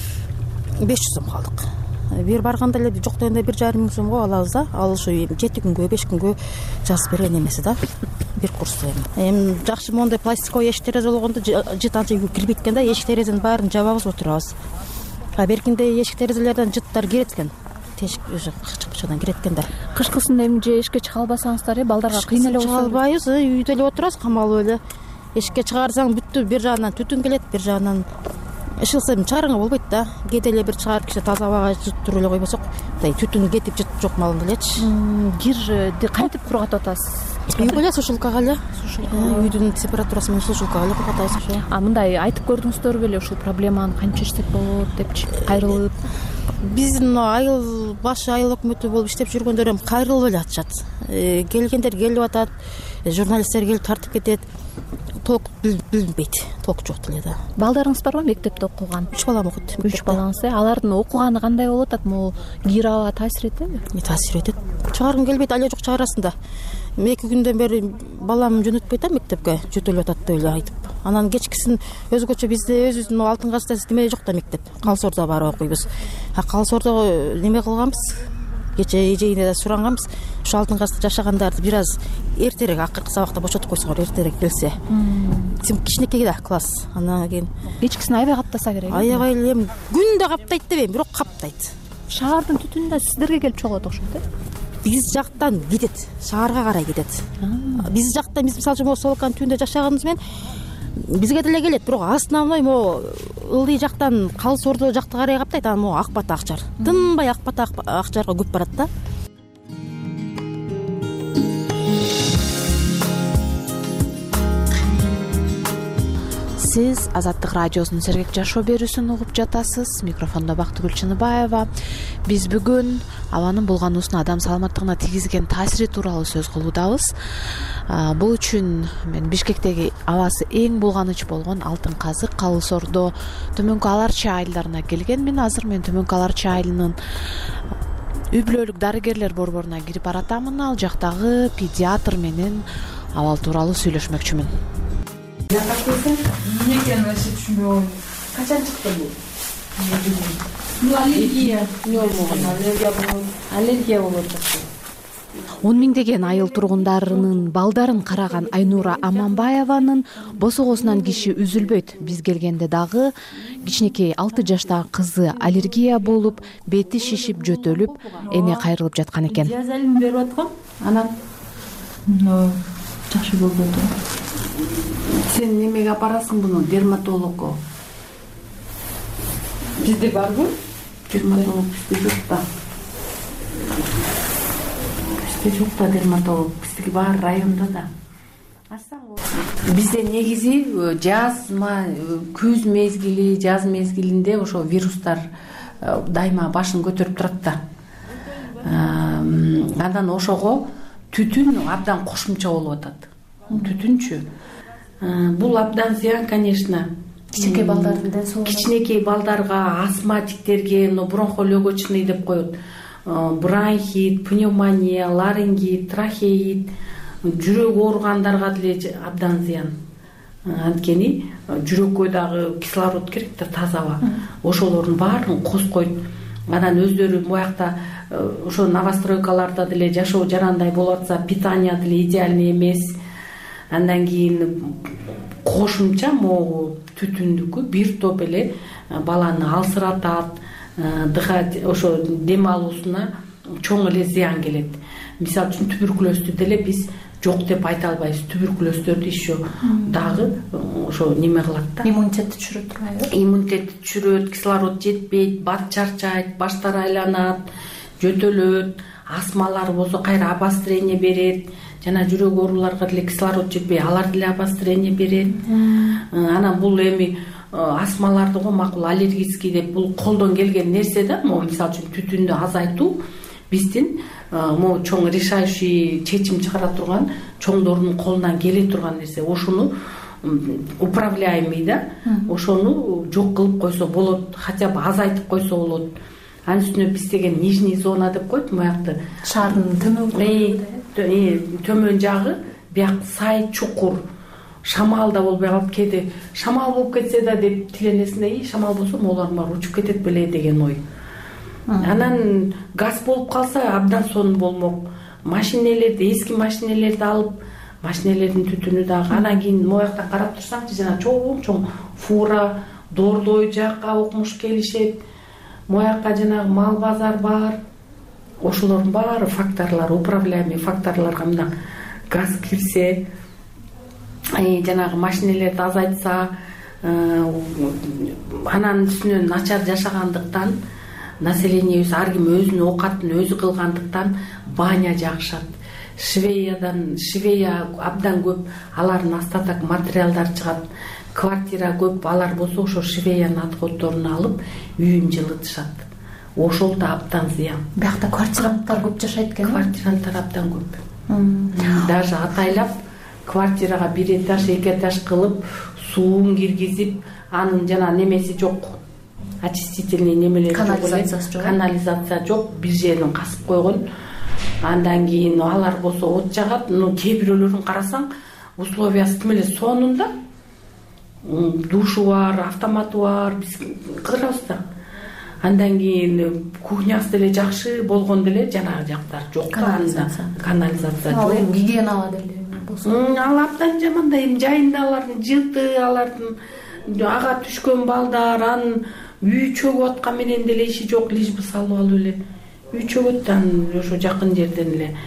беш жүз сом калдык. Бир барганда эле жок дегенде бир жарым миң сомго алабыз да. Ал ошо жети күнгө, беш күнгө жазып берген эмеси да. Бир курсту эми. Эми жакшы моундай пластиковый эшик терезе болгондо жыт анча кирбейт экен да. Эшик терезенин баарын жабабыз, отурабыз. А беркинде эшик терезелерден жыттар кирет экен. Тешик уже кычкычадан кирет экен да. Кышкысын эми же эшикке чыга албасаңыздар, э, балдарга кыйын эле болсо. Чыга албайбыз, үйдө эле отурабыз, камалып эле. Эшикке чыгарсаң бүттү, бир жагынан түтүн келет, бир жагынан ышылса эми чыгарганга болбойт да. Кээде эле бир чыгарып кичине таза абага жыттырып эле койбосок, мындай түтүн кетип жыт жок малында элечи. Кирди кантип кургатып атасыз? Үйгө эле сушилкага эле. Үйдүн температурасы менен сушилкага эле кургатабыз ошо. А мындай айтып көрдүңүздөрбү беле ушул проблеманы канча чечсек болот депчи, кайрылып? Биздин айыл башы айыл өкмөтү болуп иштеп жүргөндөр эми кайрылып эле атышат. Келгендер келип атат, журналисттер келип тартып кетет. Толк билинбейт, толк жок деле да. Балдарыңыз барбы мектепте окуган? Үч балам окуйт. Үч балаңыз, э? Алардын окуганы кандай болуп атат? Могу кир аба таасир этеби? Таасир этет. Чыгаргым келбейт, але жок чыгарасың да. Эки күндөн бери балам жөнөтпөйт да мектепке, жөтөлүп атат деп эле айтып. Анан кечкисин өзгөчө бизде өзүбүздүн Алтын Казда неме жок да мектеп. Калсоордо барып окуйбуз. А Калсоордо неме кылганбыз? Кече эжейине да суранганбыз. Ошо Алтын Казда жашагандарды бир аз эртерээк акыркы сабакта бошотуп койсоңор, эртерээк келсе. Сен кичинекей да класс. Анан кийин кечкисин аябай каптаса керек. Аябай эле эми күндө каптайт дебейм, бирок каптайт. Шаардын түтүнү да сиздерге келип чогулат окшойт, э? Биз жактан кетет, шаарга карай кетет. Биз жакта биз мисалы үчүн Солоканын түбүндө жашаганыбыз менен бизге деле келет, бирок основной могу ылдый жактан Калсоордо жакты карай каптайт, анан могу Ак Бата Акчар. Тынбай Ак Бата Акчарга көп барат да. Сиз Азаттык радиосунун Сергек жашоо берүүсүн угуп жатасыз. Микрофондо Бактыгүл Чыныбаева. Биз бүгүн абанын булгануусуна адам саламаттыгына тийгизген таасири тууралуу сөз кылуудабыз. Бул үчүн мен Бишкектеги абасы эң булганыч болгон Алтын Казык, Калсоордо Төмөнкү Аларчы айылдарына келгенмин. Азыр мен Төмөнкү Аларчы айылынын үй бүлөлүк дарыгерлер борборуна кирип баратамын. Ал жактагы педиатр менен абал тууралуу сүйлөшмөкчүмүн. Эмне экенин вообще түшүнбөй койдум. Качан чыкты бул? Бул аллергия. Аллергия болот. Аллергия болот. он миңдеген айыл тургундарынын балдарын караган Айнура Аманбаеванын босогосунан киши үзүлбөйт. Биз келгенде дагы кичинекей алты жаштагы кызы аллергия болуп, бети шишип, жөтөлүп, эне кайрылып жаткан экен. Диазелин берип аткам. Анан жакшы болду. Сен немеге апарасың буну? Дерматологко. Бизде барбы? Дерматолог бизде жок да. Бизде жок да дерматолог. Биздики бар районда да. бизде негизи жазма күз мезгили жаз мезгилинде ошо вирустар дайыма башын көтөрүп турат да. Андан ошого түтүн абдан кошумча болуп атат. Түтүнчү бул абдан зыян, конечно. Кичинекей балдардын ден соолугуна. Кичинекей балдарга, астматиктерге, мына бронхолегочный деп коет. Бронхит, пневмония, ларингит, трахеит, жүрөк ооругандарга деле абдан зыян. Анткени жүрөккө дагы кислород керек да, таза аба. Ошолордун баарын козгойт. Анан өздөрү буякта ошо новостройкаларда деле жашоо жарандай болуп атса, питание деле идеальный эмес. Андан кийин кошумча могу түтүндүкү бир топ эле баланы алсыратат, дыхать ошо дем алуусуна чоң эле зыян келет. Мисалы үчүн туберкулезду деле биз жок деп айта албайбыз. Туберкулездөрдү еще дагы ошо неме кылат да. Иммунитетти түшүрөт турбайбы? Иммунитетти түшүрөт, кислород жетпейт, бат чарчайт, баштары айланат, жөтөлөт, астмалар болсо кайра обострение берет. Жана жүрөк ооруларга деле кислород жетпей, алар деле обострение берет. Анан бул эми астмаларды го макул аллергический деп бул колдон келген нерсе да. Могу мисалы үчүн түтүндү азайтуу биздин могу чоң решающий чечим чыгара турган чоңдордун колунан келе турган нерсе. Ошону управляемый да. Ошону жок кылып койсо болот, хотя бы азайтып койсо болот. Анын үстүнө биз деген нижний зона деп коет, буякты шаардын төмөн төмөн жагы, бияк сай, чукур, шамал да болбой калып, кээде шамал болуп кетсе да деп тиленесиң да, шамал болсо могулардын баары учуп кетет беле деген ой. Анан газ болуп калса абдан сонун болмок. Машинелерди, эски машинелерди алып, машинелердин түтүнү дагы. Анан кийин мояктан карап турсаңчы, жана чоң чоң фура, дордой жакка окумуш келишет. Моякка жанагы мал базар бар. Ошолордун баары факторлор, управляемый факторлорго мына газ кирсе, жанагы машинелерди азайтса, анан үстүнөн начар жашагандыктан населениебиз ар ким өзүнүн оокатын өзү кылгандыктан баня жагышат. Швеядан, швея абдан көп, алардын остаток материалдары чыгат. Квартира көп, алар болсо ошо швеянын отходдорун алып үйүн жылытышат. Ошол да абдан зыян. Биякта квартиранттар көп жашайт экен. Квартиранттар абдан көп. Даже атайлап квартирага бир этаж, эки этаж кылып, суун киргизип, анын жана немеси жок. Очистительный немелери жок, канализация жок, бир жерин касып койгон. Андан кийин алар болсо от жагат. Ну, кээ бирөөлөрүн карасаң, условиясы тим эле сонунда. Душу бар, автоматы бар, биз кыдырабыз да. Андан кийин кухнясы деле жакшы болгон деле жанагы жактар жок. Канализация. Канализация жок. Ал эми гигиенага деле болсо. Ал абдан жаман да, эми жайында алардын жылты, алардын ага түшкөн балдар, анын үй чөгүп аткан менен деле иши жок, лишь бы салып алып эле. Үй чөгөт аны ошо жакын жерден эле.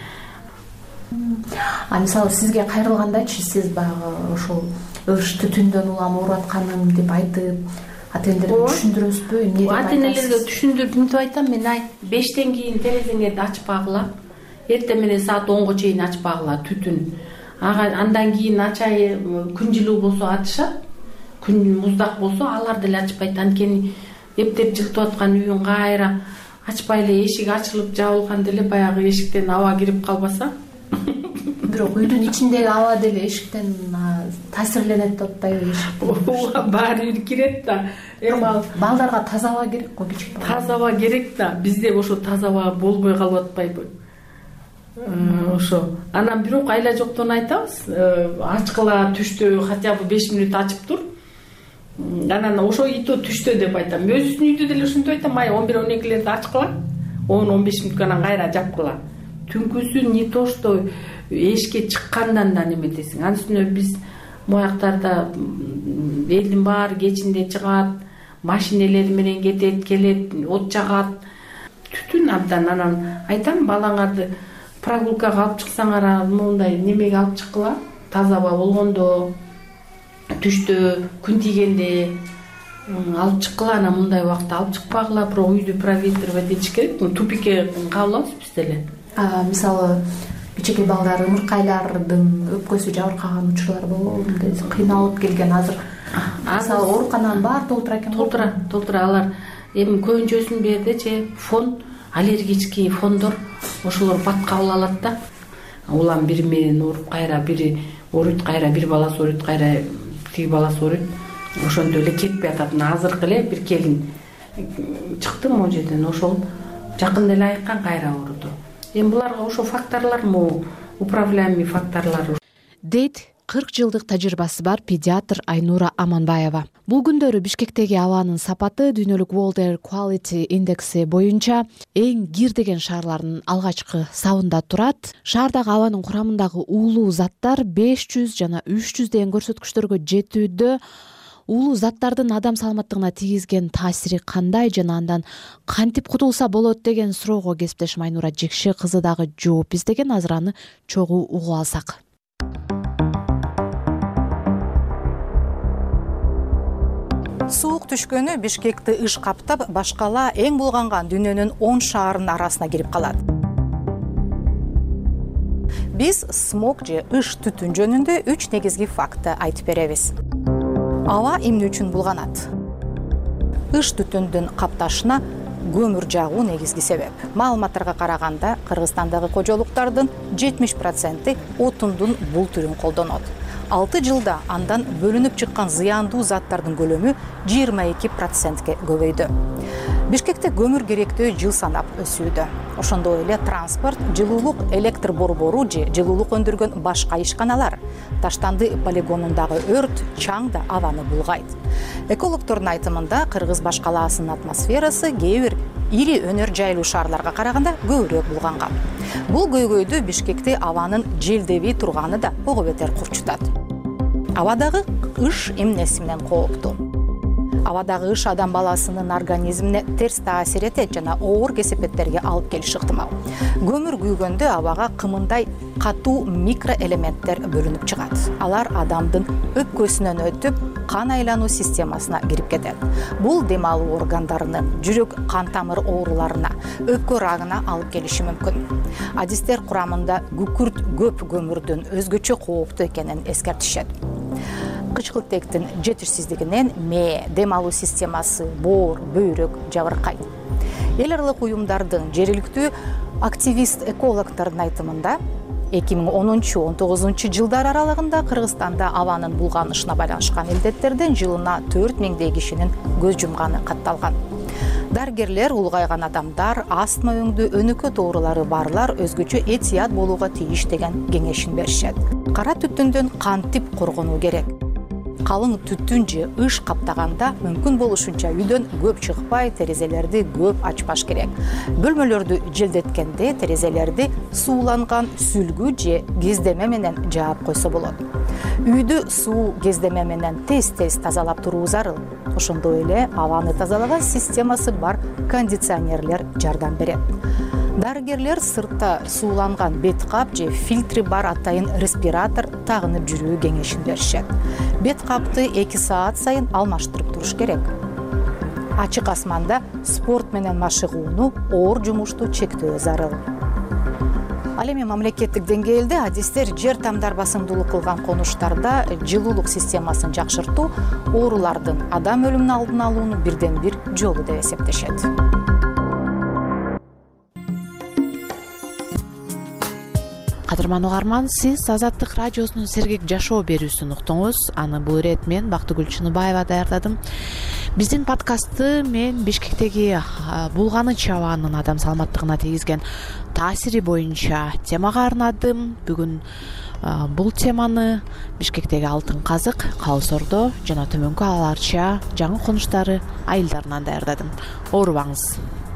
А мисалы сизге кайрылгандачы, сиз баягы ошол ыш түтүндөн улам ооруп атканым деп айтып, ата-энелерге түшүндүрөсүзбү? Эмне деп айтасыз? Ата-энелерге түшүндүрүп мынтип айтам, мен айт, бештен кийин терезеңерди ачпагыла. Эртең менен саат онго чейин ачпагыла, түтүн. Ага андан кийин ачай, күн жылуу болсо атышат. Күн муздак болсо алар деле ачпайт. Анткени эптеп жылтып аткан үйүн кайра ачпай эле эшик ачылып жабылган деле баягы эшиктен аба кирип калбаса. Бирок үйдүн ичиндеги аба деле эшиктен таасирленет деп атпайбы? Ооба, баары кирет да. Эми ал балдарга таза аба керек го, кичик бала. Таза аба керек да. Бизде ошо таза аба болбой калып атпайбы? Ошо. Анан бирок айла жоктон айтабыз, ачкыла түштө хотя бы беш мүнөт ачып тур. Анан ошо ито түштө деп айтам. Өзүбүздүн үйдө деле ушинтип айтам, ай он бир он экилерди ачкыла, он он беш мүнөткө анан кайра жапкыла. Түнкүсү не то что эшикке чыккандан да неметесиң. Анын үстүнө биз мояктарда элдин баары кечинде чыгат, машинелери менен кетет, келет, от жагат. Түтүн абдан. Анан айтам, балаңарды прогулкага алып чыксаңар, мондай немеге алып чыккыла, таза аба болгондо, түштө, күн тийгенде алып чыккыла, анан мындай убакта алып чыкпагыла, бирок үйдү проветривать этиш керек. Тупикке кабылабыз биз деле. Мисалы кичинекей балдар ымыркайлардын өпкөсү жабыркаган учурлар болобу, мындай кыйналып келген азыр мисалы оорукананын баары толтура экен. Толтура, толтура алар эми көбүнчөсүнүн бээрде же фон, аллергический фондор ошолор бат кабыл алат да. Улам бири менен ооруп кайра бири ооруйт, кайра бир баласы ооруйт, кайра тиги баласы ооруйт. Ошондой эле кетпей атат. Азыркы эле бир келин чыкты могу жерден, ошол жакында эле айыккан, кайра ооруду. Эми буларга ошо факторлорму, управляемый факторлор дейт кырк жылдык тажрыйбасы бар педиатр Айнура Аманбаева. Бул күндөрү Бишкектеги абанын сапаты дүйнөлүк World Air Quality индекси боюнча эң кир деген шаарлардын алгачкы сабында турат. Шаардагы абанын курамындагы уулуу заттар беш жүз жана үч жүз деген көрсөткүчтөргө жетүүдө. Уулуу заттардын адам саламаттыгына тийгизген таасири кандай жана андан кантип кутулса болот деген суроого кесиптешим Айнура Жекше кызы дагы жооп издеген. Азыр аны чогуу угуп алсак. Суук түшкөнү Бишкекти ыш каптап, башкала эң булганган дүйнөнүн он шаарынын арасына кирип калат. Биз смог же ыш түтүн жөнүндө үч негизги фактты айтып беребиз. Аба эмне үчүн булганат? Ыш түтүндүн капташына көмүр жагуу негизги себеп. Маалыматтарга караганда, Кыргызстандагы кожолуктардын жетимиш проценти отундун бул түрүн колдонот. алты жылда андан бөлүнүп чыккан зыяндуу заттардын көлөмү жыйырма эки процентке көбөйдү. Бишкекте көмүр керектөө жыл санап өсүүдө. Ошондой эле транспорт, жылуулук электр борбору же жылуулук өндүргөн башка ишканалар, Таштанды полигонундагы өрт чаң да абаны булгайт. Экологтордун айтымында Кыргыз башкалаасынын атмосферасы кээ бир ири өнөр жайлуу шаарларга караганда көбүрөөк булганган. Бул көйгөйдү Бишкекте абанын желдеби турганы да ого бетер курчутат. Абадагы ыш эмнеси менен кооптуу? Абадагы ыш адам баласынын организмине терс таасир этет жана оор кесепеттерге алып келиши ыктымал. Көмүр күйгөндө абага кымындай катуу микроэлементтер бөлүнүп чыгат. Алар адамдын өпкөсүнөн өтүп, кан айлануу системасына кирип кетет. Бул дем алуу органдарынын, жүрөк кан тамыр ооруларына, өпкө рагына алып келиши мүмкүн. Адистер курамында күкүрт көп көмүрдүн өзгөчө кооптуу экенин эскертишет. Кычкылтектин жетишсиздигинен мээ, дем алуу системасы, боор, бөйрөк жабыркайт. Эл аралык уюмдардын, жергиликтүү активист экологтордун айтымында эки миң онунчу он тогузунчу жылдар аралыгында Кыргызстанда абанын булганышына байланышкан илдеттерден жылына төрт миңдей кишинин көз жумганы катталган. Дарыгерлер улгайган адамдар, астма өңдүү өнөкөт оорулары барлар өзгөчө этият болууга тийиш деген кеңешин беришет. Кара түтүндөн кантип коргонуу керек? Калың түтүн же ыш каптаганда мүмкүн болушунча үйдөн көп чыкпай, терезелерди көп ачпаш керек. Бөлмөлөрдү желдеткенде терезелерди сууланган сүлгү же кездеме менен жаап койсо болот. Үйдү суу кездеме менен тез-тез тазалап туруу зарыл. Ошондой эле абаны тазалаган системасы бар кондиционерлер жардам берет. Дарыгерлер сыртта сууланган бет кап же фильтри бар атайын респиратор тагынып жүрүү кеңешин беришет. Бет капты эки саат сайын алмаштырып туруш керек. Ачык асманда спорт менен машыгууну, оор жумушту чектөө зарыл. Ал эми мамлекеттик деңгээлде адистер жер тамдар басымдуулук кылган конуштарда жылуулук системасын жакшыртуу оорулардын адам өлүмүнүн алдын алуунун бирден бир жолу деп эсептешет. Кадырман угарман, сиз Азаттык радиосунун Сергек жашоо берүүсүн уктуңуз. Аны бул ирет мен Бактыгүл Чыныбаева даярдадым. Биздин подкастты мен Бишкектеги булганыч абанын адам саламаттыгына тийгизген таасири боюнча темага арнадым. Бүгүн бул теманы Бишкектеги алтын казык, Калыс-Ордо жана Төмөнкү Ала-Арча жаңы конуштары айылдарынан даярдадым. Оорубаңыз.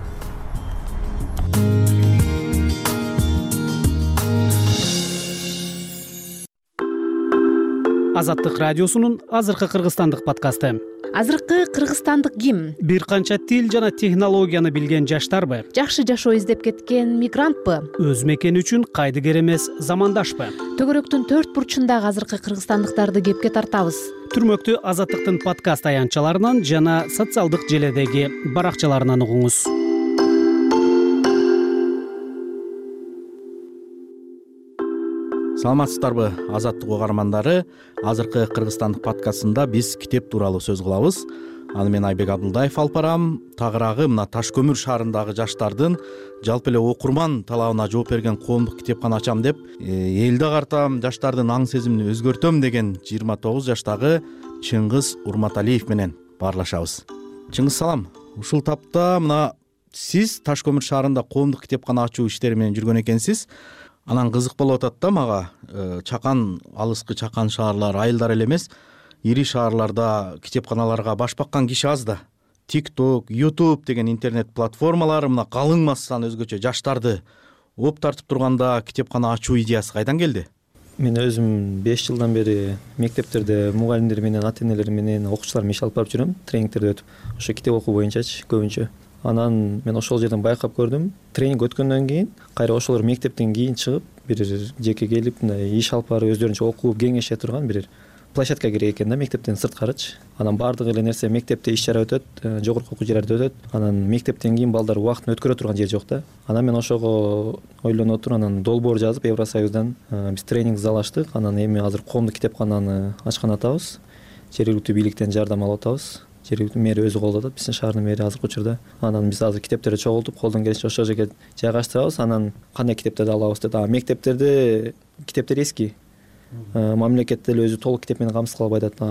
Азаттык радиосунун азыркы кыргызстандык подкасты. Азыркы кыргызстандык ким? Бир канча тил жана технологияны билген жаштарбы? Жакшы жашоо издеп кеткен мигрантпы? Өз мекени үчүн кайдыгер эмес замандашпы? Төгөрөктүн төрт бурчундагы азыркы кыргызстандыктарды кепке тартабыз. Түрмөктү Азаттыктын подкаст аянтчаларынан жана социалдык желедеги баракчаларынан угуңуз. саламатсыздарбы азаттык угармандары? Азыркы кыргызстандык подкастында биз китеп тууралуу сөз кылабыз. Аны мен Айбек Абдулдаев алып барам. Тагыраагы мына Таш көмүр шаарындагы жаштардын жалпы эле окурман талабына жооп берген коомдук китепкана ачам деп элди агартам, жаштардын аң сезимин өзгөртөм деген жыйырма тогуз жаштагы Чыңгыз Урматалиев менен баарлашабыз. Чыңгыз, салам. Ушул тапта мына сиз Таш көмүр шаарында коомдук китепкана ачуу иштери менен жүргөн экенсиз. Анан кызык болуп атат да мага. Чакан, алыскы чакан шаарлар, айылдар эле эмес, ири шаарларда китепканаларга баш баккан киши аз да. TikTok, YouTube деген интернет платформалары мына калың массаны өзгөчө жаштарды оп тартып турганда китепкана ачуу идеясы кайдан келди? Мен өзүм беш жылдан бери мектептерде мугалимдер менен, ата-энелер менен, окуучулар менен иш алып барып жүрөм, тренингтерди өтүп. Ошо китеп окуу боюнчачы көбүнчө. Анан мен ошол жерден байкап көрдүм. Тренинг өткөндөн кийин, кайра ошолор мектептен кийин чыгып, бир жеке келип, мындай иш алып барып өздөрүнчө окуп, кеңеше турган бир площадка керек экен да, мектептен сырткарычы. Анан баардык эле нерсе мектепте иш чара өтөт, жогорку окуу жерлерде өтөт. Анан мектептен кийин балдар убактын өткөрө турган жер жок да. Анан мен ошого ойлонуп отуруп, анан долбоор жазып Евросоюздан биз тренинг зал ачтык. Анан эми азыр коомдук китепкананы ачкан атабыз. Жергиликтүү бийликтен жардам алып атабыз. Жергиликтүү мэри өзү колдоп атат, биздин шаардын мэри азыркы учурда. Анан биз азыр китептерди чогултуп, колдон келишинче ошол жерге жайгаштырабыз. Анан кандай китептерди алабыз деп, мектептерде китептер эски. Мамлекет деле өзү толук китеп менен камсыз кылбай атат.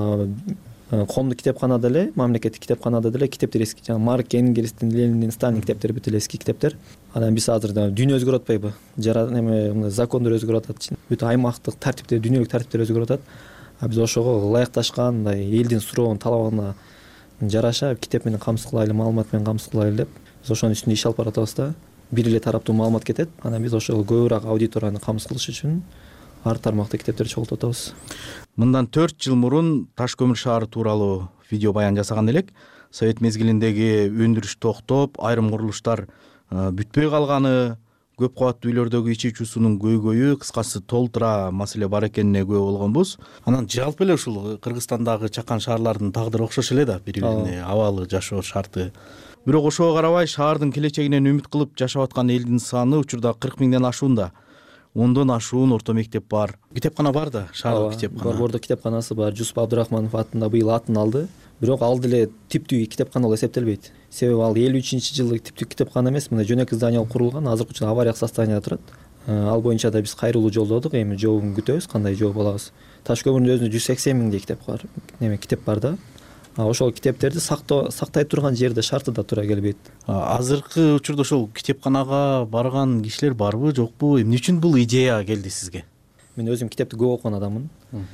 Коомдук китепканада деле, мамлекеттик китепканада деле китептер эски. Жана Марк Энгельстин, Лениндин, Сталиндин китептери бүт эле эски китептер. Анан биз азыр дүйнө өзгөрүп атпайбы? Жара эме закондор өзгөрүп атат. Бүт аймактык тартиптер, дүйнөлүк тартиптер өзгөрүп атат. А биз ошого ылайыкташкан, мындай элдин суроонун талабына жараша китеп менен камсыз кылайлы, маалымат менен камсыз кылайлы деп биз ошонун үстүндө иш алып баратабыз да. Бир эле тараптуу маалымат кетет. Анан биз ошого көбүрөөк аудиторияны камсыз кылыш үчүн ар тармакта китептерди чогултуп атабыз. Мындан төрт жыл мурун Таш көмүр шаары тууралуу видео баян жасаган элек. Совет мезгилиндеги өндүрүш токтоп, айрым курулуштар бүтпөй калганы, көп кабаттуу үйлөрдөгү ичүүчү суунун көйгөйү, кыскасы толтура маселе бар экенине күбө болгонбуз. Анан жалпы эле ушул Кыргызстандагы чакан шаарлардын тагдыры окшош эле да, бири-бирине абалы, жашоо шарты. Бирок ошого карабай шаардын келечегинен үмүт кылып жашап аткан элдин саны учурда кырк миңден ашуунда. Ондон ашуун орто мектеп бар. Китепкана бар да, шаардык китепкана. Борбордо китепканасы бар. Жусуп Абдырахманов атында быйыл атын алды. Бирок ал деле типтүү китепкана болуп эсептелбейт. Себеби ал элүү үчүнчү жылы типтүү китепкана эмес, мындай жөнөкөй здание курулган, азыркы учурда авариялык состоянияда турат. Ал боюнча да биз кайрылуу жолдодук, эми жообун күтөбүз, кандай жооп алабыз. Таш көмүрдүн өзүндө жүз сексен миңдей китеп бар. Неме китеп бар да. Ошол китептерди сактай турган жерде шарты да туура келбейт. Азыркы учурда ошол китепканага барган кишилер барбы, жокпу? Эмне үчүн бул идея келди сизге? Мен өзүм китепти көп окуган адаммын.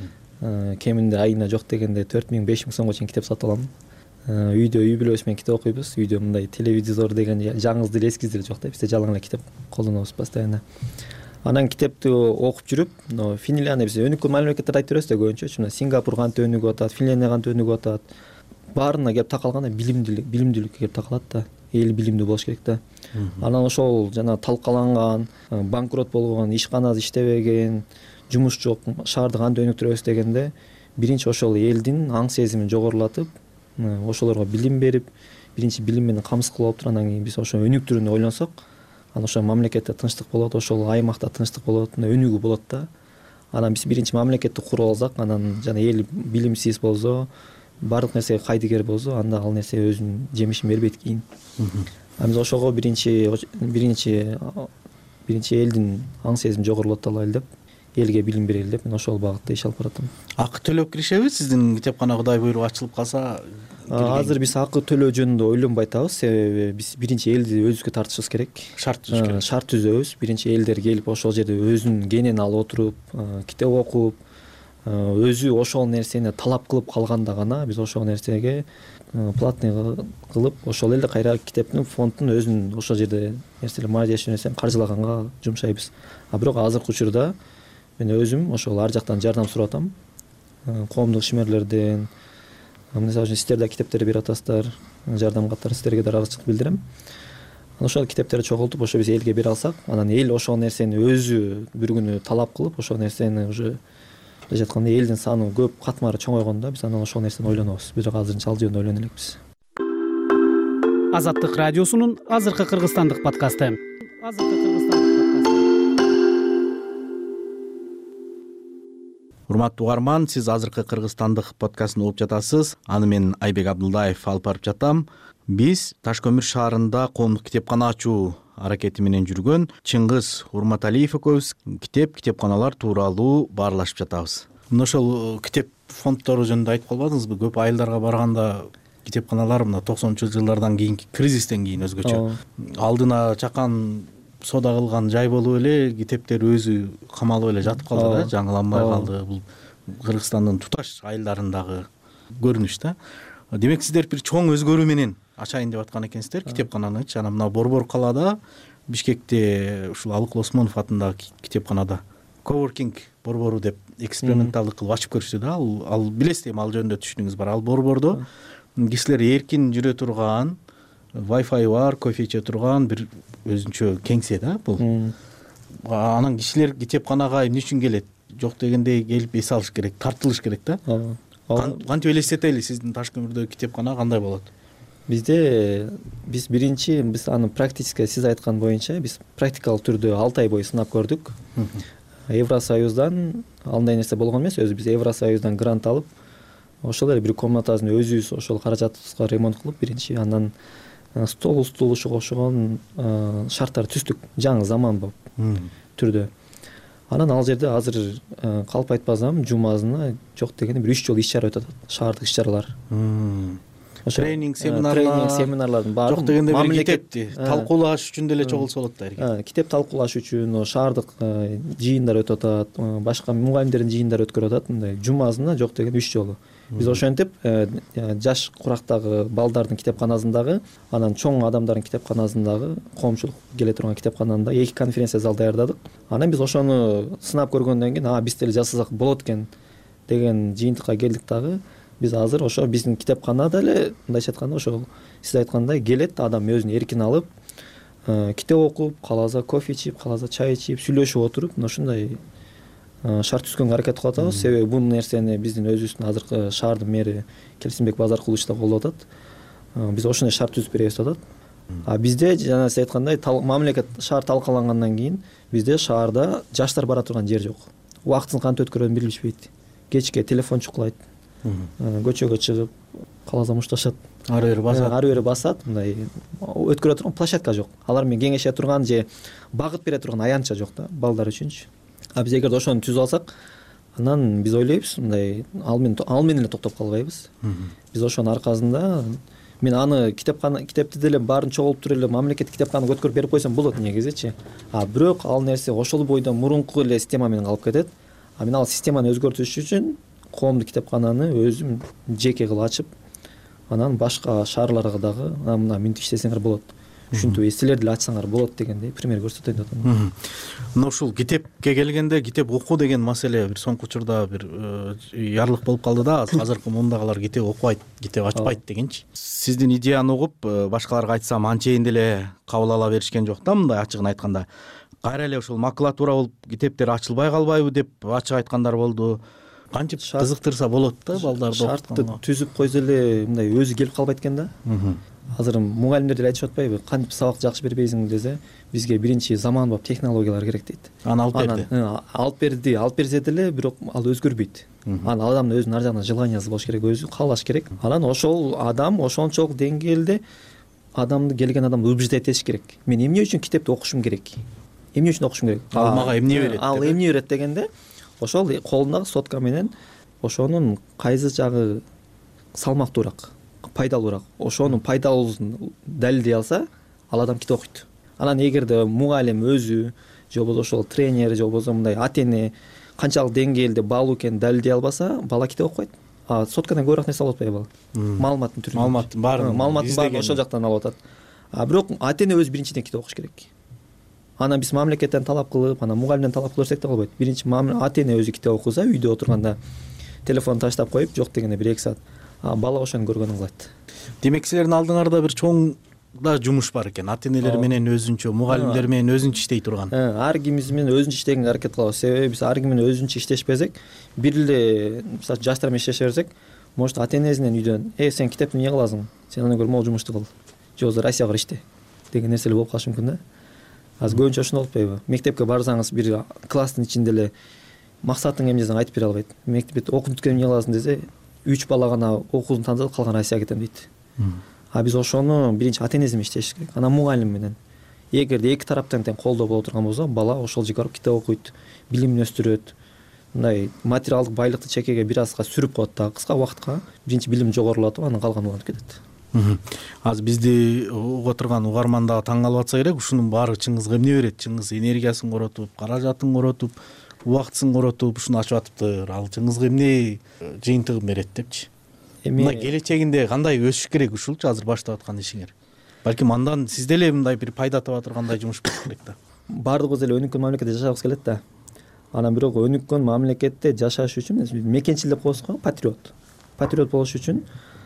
Кеминде айына жок дегенде төрт миң беш миң сомго чейин китеп сатып алам. Үйдө үй бүлөбүз менен китеп окуйбуз. Үйдө мындай телевизор деген жаңыз деле эскиз деле жок да, бизде жалаң эле китеп колдонобуз постоянно. Анан китепти окуп жүрүп, Финляндия биз өнүккөн мамлекеттерди айтып беребиз да көбүнчө. Сингапур кантип өнүгүп атат, Финляндия кантип өнүгүп атат. Баарына келип такалганда билимдүүлүк, билимдүүлүккө келип такалат да. Эл билимдүү болуш керек да. Анан ошол жана талкаланган, банкрот болгон, ишкана иштебеген, жумуш жок, шаарды кантип өнүктүрөбүз дегенде, биринчи ошол элдин аң сезимин жогорулатып, ошолорго билим берип, биринчи билим менен камсыз кылып туруп, анан кийин биз ошо өнүктүрүүнү ойлонсок, анан ошо мамлекетте тынчтык болот, ошол аймакта тынчтык болот, өнүгүү болот да. Анан биз биринчи мамлекетти куруп алсак, анан жана эл билимсиз болсо, баардык нерсеге кайдыгер болсо, анда ал нерсе өзүнүн жемишин бербейт кийин. А биз ошого биринчи биринчи биринчи элдин аң сезимин жогорулата алайлы деп, элге билим берели деп, мен ошол багытта иш алып баратам. Акы төлөп киришеби сиздин китепкана Кудай буйругу ачылып калса? Азыр биз акы төлөө жөнүндө ойлонбой атабыз, себеби биз биринчи элди өзүбүзгө тартышыбыз керек. Шарт түзүш керек. Шарт түзөбүз. Биринчи элдер келип ошол жерде өзүнүн кенен алып отуруп, китеп окуп, өзү ошол нерсени талап кылып калганда гана биз ошол нерсеге платный кылып, ошол эле кайра китептин фондун өзүнүн ошол жерде нерселер маалдеш нерсени каржылаганга жумшайбыз. А бирок азыркы учурда мен өзүм ошол ар жактан жардам сурап атам. Коомдук ишмерлерден, мисалы үчүн сиздер да китептерди берип атасыздар, жардам катары сиздерге да ыраазычылык билдирем. Ошол китептерди чогултуп, ошо биз элге бере алсак, анан эл ошол нерсени өзү бир күнү талап кылып, ошол нерсени уже Былайча айтканда элдин саны көп, катмары чоңойгондо биз анан ошол нерсени ойлонобуз. Бирок азырынча ал жөнүндө ойлоно элекпиз. Азаттык радиосунун азыркы кыргызстандык подкасты. Азыркы кыргызстандык подкасты. урматтуу угарман, сиз азыркы кыргызстандык подкастын угуп жатасыз. Аны мен Айбек Абдулдаев алып барып жатам. Биз Таш көмүр шаарында коомдук китепкана ачуу аракети менен жүргөн Чыңгыз Урматалиев экөөбүз китеп, китепканалар тууралуу баарлашып жатабыз. Мына ошол китеп фонддору жөнүндө айтып калбадыңызбы? Көп айылдарга барганда китепканалар мына токсонунчу жылдардан кийинки кризистен кийин өзгөчө алдына чакан соода кылган жай болуп эле китептер өзү камалып эле жатып калды да, жаңыланбай калды. Бул Кыргызстандын туташ айылдарындагы көрүнүш да. Демек сиздер бир чоң өзгөрүү менен ачайын деп аткан экенсиздер китепкананы. Жана мына Борбор калаада Бишкекте ушул Алык Лосмонов атындагы китепканада коворкинг борбору деп эксперименталдык кылып ачып көрүштү да. Ал, ал билесиз эми ал жөнүндө түшүнүңүз бар. Ал борбордо кишилер эркин жүрө турган, Wi-Fi бар, кофе иче турган бир өзүнчө кеңсе да бул. Анан кишилер китепканага эмне үчүн келет? Жок дегенде келип эс алыш керек, тартылыш керек да. Кантип элестетели сиздин Таш көмүрдөгү китепкана кандай болот? Бизде биз биринчи биз аны практически сиз айткан боюнча биз практикалык түрдө алты ай бою сынап көрдүк. Евросоюздан андай нерсе болгон эмес, өзү биз Евросоюздан грант алып, ошол эле бир комнатасын өзүбүз ошол каражатыбызга ремонт кылып биринчи, андан стол стул кошогон шарттар түздүк, жаңы заманбап түрдө. Анан ал жерде азыр калп айтпасам жумасына жок дегенде бир үч жолу иш чара өтүп атат, шаардык иш чаралар. Тренинг, семинарлар, тренинг, семинарлардын баары жок дегенде бир китепти талкуулаш үчүн деле чогулса болот да. Китеп талкуулаш үчүн шаардык жыйындар өтүп атат, башка мугалимдердин жыйындары өткөрүп атат, мындай жумасына жок дегенде үч жолу. Биз ошентип жаш курактагы балдардын китепканасындагы, анан чоң адамдардын китепканасындагы, коомчулук келе турган китепкананда эки конференция зал даярдадык. Анан биз ошону сынап көргөндөн кийин, а биз деле жасасак болот экен деген жыйынтыкка келдик дагы. Биз азыр ошо биздин китепкана деле мындайча айтканда ошол сиз айткандай келет, адам өзүн эркин алып, китеп окуп, кааласа кофе ичип, кааласа чай ичип, сүйлөшүп отуруп, мына ушундай шарт түзгөнгө аракет кылып атабыз. Себеби бул нерсени биздин өзүбүздүн азыркы шаардын мэри Келсинбек Базаркулович да колдоп атат. Биз ошондой шарт түзүп беребиз деп атат. А бизде жана сиз айткандай мамлекет шаар талкалангандан кийин бизде шаарда жаштар бара турган жер жок. Убактын кантип өткөрөөрүн билишпейт. Кечке телефон чукулайт. Көчөгө чыгып, кааласа мушташат. Ары бери басат. Ары бери басат, мындай өткөрө турган площадка жок. Алар менен кеңеше турган же багыт бере турган аянтча жок да, балдар үчүнчү. А биз эгерде ошону түзүп алсак, анан биз ойлойбуз, мындай ал менен ал менен эле токтоп калбайбыз. Биз ошонун аркасында мен аны китепкана китепти деле баарын чогултуп эле мамлекет китепканага өткөрүп берип койсом болот негизичи. А бирок ал нерсе ошол бойдон мурунку эле система менен калып кетет. А мен ал системаны өзгөртүш үчүн коомдук китепкананы өзүм жеке кылып ачып, анан башка шаарларга дагы мына мынтип иштесеңер болот. Ушинтип силер деле ачсаңар болот дегендей пример көрсөтөйүн деп атам. Мына ушул китепке келгенде китеп окуу деген маселе бир соңку учурда бир ярлык болуп калды да. Азыркы мундагылар китеп окубайт, китеп ачпайт дегенчи. Сиздин идеяны угуп, башкаларга айтсам анчейин деле кабыл ала беришкен жок да, мындай ачыгын айтканда. Кайра эле ушул макулатура болуп китептер ачылбай калбайбы деп ачык айткандар болду. Кантип кызыктырса болот да балдарды. Шартты түзүп койсо эле мындай өзү келип калбайт экен да. Азыр мугалимдер деле айтышып атпайбы, кантип сабак жакшы бербейсиң десе, бизге биринчи заманбап технологиялар керек дейт. Аны алып берди. Алып берди, алып берсе деле, бирок ал өзгөрбөйт. Анан адамдын өзүнүн ар жагынан желаниясы болуш керек, өзү каалаш керек. Анан ошол адам ошончолук деңгээлде адамды келген адамды убеждать этиш керек. Мен эмне үчүн китепти окушум керек? Эмне үчүн окушум керек? Ал мага эмне берет? Ал эмне берет дегенде, ошол колундагы сотка менен ошонун кайсы жагы салмактуураак, пайдалуураак, ошонун пайдалуусун далилдей алса, ал адам китеп окуйт. Анан эгерде мугалим өзү же болбосо ошол тренер же болбосо мындай ата эне канчалык деңгээлде баалуу экенин далилдей албаса, бала китеп окубайт. А соткадан көбүрөөк нерсе алып атпайбы бала? Маалыматтын түрүндө. Маалыматтын баарын, маалыматтын баарын ошол жактан алып атат. А бирок ата эне өзү биринчиден китеп окуш керек. Анан биз мамлекеттен талап кылып, анан мугалимден талап кылып да болбойт. Биринчи ата эне өзү китеп окуса, үйдө отурганда телефон таштап коюп, жок дегенде бир эки саат, а бала ошону көргөнүн кылат. Демек силердин алдыңарда бир чоң да жумуш бар экен. Ата энелер менен өзүнчө, мугалимдер менен өзүнчө иштей турган. Ар кимибиз менен өзүнчө иштегенге аракет кылабыз. Себеби биз ар ким менен өзүнчө иштешпесек, бир эле мисалы жаштар менен иштеше берсек, может ата энесинен үйдөн, "Э, сен китепти эмне кыласың? Сен аны көрүп могул жумушту кыл. Же болбосо Россияга бар иште" деген нерселер болуп калышы мүмкүн да. Азыр көбүнчө ошондой болуп атпайбы? Мектепке барсаңыз бир класстын ичинде эле максатың эмне десең айтып бере албайт. Мектепте окуп бүткөнүм эмне кыласың десе, үч бала гана окуусун тандалып, калган Россияга кетем дейт. А биз ошону биринчи ата энеси менен иштешибиз керек, анан мугалим менен. Эгерде эки тараптан тең колдоо боло турган болсо, бала ошол жерге барып китеп окуйт, билимин өстүрөт. Мындай материалдык байлыкты чекеге бир азга сүрүп коет да, кыска убакытка биринчи билим жогорулатып, анан калганы уланып кетет. Азыр бизди уга турган угарман дагы таң калып атса керек, ушунун баары Чыңгызга эмне берет? Чыңгыз энергиясын коротуп, каражатын коротуп, убактысын коротуп ушуну ачып атыптыр. Ал Чыңгызга эмне жыйынтыгын берет депчи? Мына келечегинде кандай өсүш керек ушулчу азыр баштап аткан ишиңер? Балким андан сиз деле мындай бир пайда таба тургандай жумуш болуш керек да. Бардыгыбыз эле өнүккөн мамлекетте жашагыбыз келет да. Анан бирок өнүккөн мамлекетте жашаш үчүн мекенчил деп коебуз го, патриот. Патриот болуш үчүн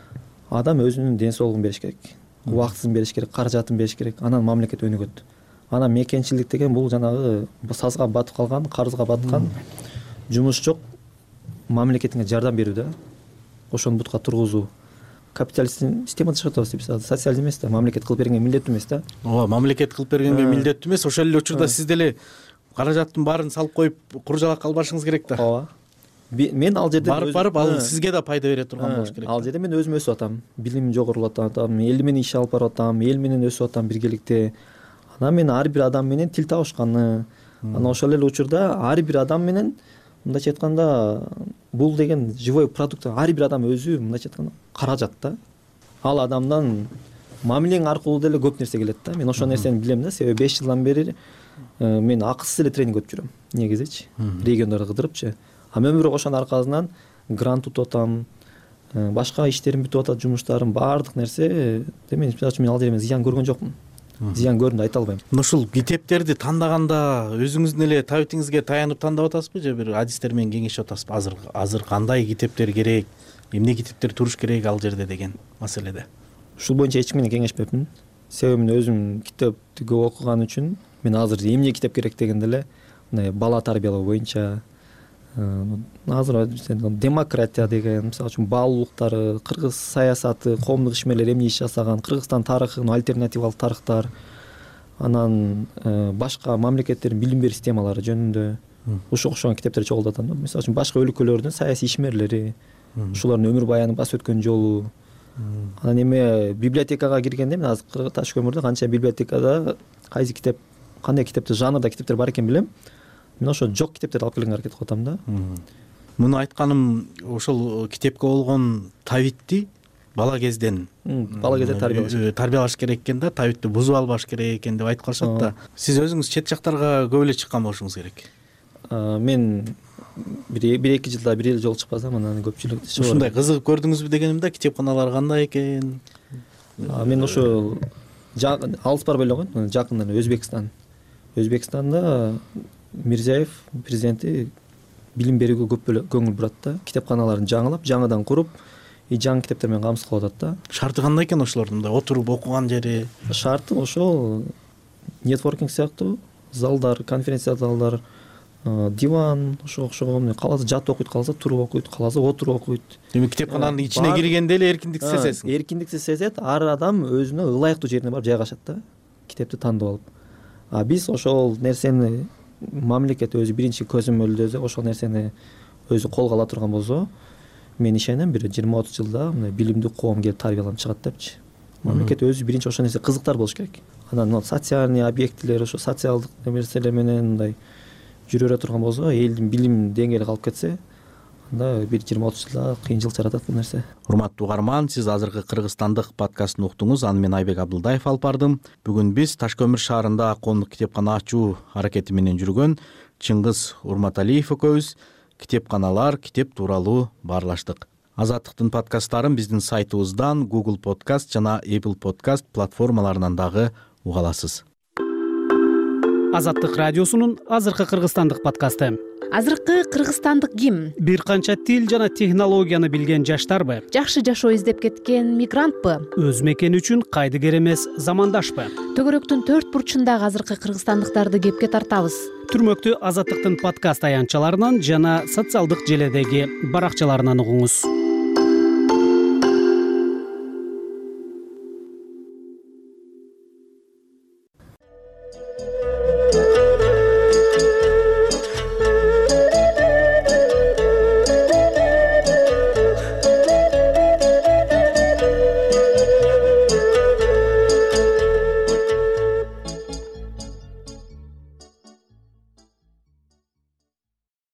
адам өзүнүн ден соолугун бериш керек, убактысын бериш керек, каражатын бериш керек. Анан мамлекет өнүгөт. Анан мекенчилдик деген бул жанагы сазга батып калган, карызга баткан жумуш жок мамлекетиңе жардам берүү да. Ошону бутка тургузуу. Капиталисттин системада жашап атабыз биз. Социализм эмес да, мамлекет кылып бергенге милдеттүү эмес да. Ооба, мамлекет кылып бергенге милдеттүү эмес. Ошол эле учурда сиз деле каражаттын баарын салып коюп, кур жалакка албашыңыз керек да. Ооба. Мен ал жерде барып барып ал сизге да пайда бере турган болуш керек. Ал жерде мен өзүм өсүп атам, билимим жогорулатып атам, эл менен иш алып барып атам, эл менен өсүп атам биргеликте. Анан мен ар бир адам менен тил табышканы, анан ошол эле учурда ар бир адам менен мындайча айтканда бул деген живой продукт. Ар бир адам өзү мындайча айтканда каражат да. Ал адамдан мамилең аркылуу деле көп нерсе келет да. Мен ошол нерсени билем да, себеби беш жылдан бери мен акысыз эле тренинг өтүп жүрөм. Негизичи региондорду кыдырыпчы. А мен бирок ошонун аркасынан грант утуп атам, башка иштерим бүтүп атат, жумуштарым, баардык нерсе. Демек, мен ал жерден зыян көргөн жокмун. Зыян көрдүм деп айта албайм. Ушул китептерди тандаганда өзүңүздүн эле табитиңизге таянып тандап атасызбы же бир адистер менен кеңешип атасызбы? Азыр азыр кандай китептер керек, эмне китептер туруш керек ал жерде деген маселеде? Ушул боюнча эч ким менен кеңешпепмин. Себеби мен өзүм китепти көп окуган үчүн мен азыр эмне китеп керек дегенде эле мындай бала тарбиялоо боюнча азыр демократия деген, мисалы үчүн бала укуктары, кыргыз саясаты, коомдук ишмерлер эмне иш жасаган, Кыргызстан тарыхы, альтернативалык тарыхтар, анан башка мамлекеттердин билим берүү системалары жөнүндө ушуга окшогон китептерди чогултуп атам. Мисалы үчүн башка өлкөлөрдүн саясий ишмерлери, ушулардын өмүр баянын басып өткөн жолу. Анан эме библиотекага киргенде мен азыр Таш көмүрдө канча библиотекада кайсы китеп, кандай китепти, жанрда китептер бар экен билем. Мен ошо жок китептерди алып келгенге аракет кылып атам да. Муну айтканым ошол китепке болгон табитти бала кезден бала кезде тарбиялаш тарбиялаш керек экен да, табитти бузуп албаш керек экен деп айтып калышат да. Сиз өзүңүз чет жактарга көп эле чыккан болушуңуз керек. Мен бир эки жылда бир эле жолу чыкпасам, анан көпчүлүк ушундай кызыгып көрдүңүзбү дегеним да, китепканалар кандай экен? Мен ошо алыс барбай эле койгон, жакында Өзбекстан. Өзбекстанда Мирзиёев президенти билим берүүгө көп көңүл бурат да. Китепканаларын жаңылап, жаңыдан куруп, и жаңы китептер менен камсыз кылып атат да. Шарты кандай экен ошолордун? Отуруп окуган жери? Шарты ошол нетворкинг сыяктуу залдар, конференция залдар, диван, ошого окшогон. Кааласа жатып окуйт, кааласа туруп окуйт, кааласа отуруп окуйт. Демек китепкананын ичине киргенде эле эркиндик сезесиң. Эркиндикти сезет, ар адам өзүнө ылайыктуу жерине барып жайгашат да, китепти тандап алып. А биз ошол нерсени мамлекет өзү биринчи көзөмөлдөсө, ошол нерсени өзү колго ала турган болсо, мен ишенем бир жыйырма отуз жылда мындай билимдүү коом келип тарбияланып чыгат депчи. Мамлекет өзү биринчи ошол нерсе кызыктар болуш керек. Анан социальный объектилер, ошо социалдык нерселер менен мындай жүрө бере турган болсо, элдин билим деңгээли калып кетсе, анда бир жыйырма отуз жылда кыйынчылык жаратат бул нерсе. Урматтуу угарман, сиз азыркы кыргызстандык подкастын уктуңуз. Аны мен Айбек Абдылдаев алып бардым. Бүгүн биз Таш көмүр шаарында коомдук китепкана ачуу аракети менен жүргөн Чыңгыз Урматалиев экөөбүз китепканалар, китеп тууралуу баарлаштык. Азаттыктын подкасттарын биздин сайтыбыздан, Google Podcast жана Apple Podcast платформаларынан дагы уга аласыз. Азаттык радиосунун азыркы кыргызстандык подкасты. Азыркы кыргызстандык ким? Бир канча тил жана технологияны билген жаштарбы? Жакшы жашоо издеп кеткен мигрантпы? Өз мекени үчүн кайдыгер эмес замандашпы? Төгөрөктүн төрт бурчундагы азыркы кыргызстандыктарды кепке тартабыз. Түрмөктү Азаттыктын подкаст аянтчаларынан жана социалдык желедеги баракчаларынан угуңуз.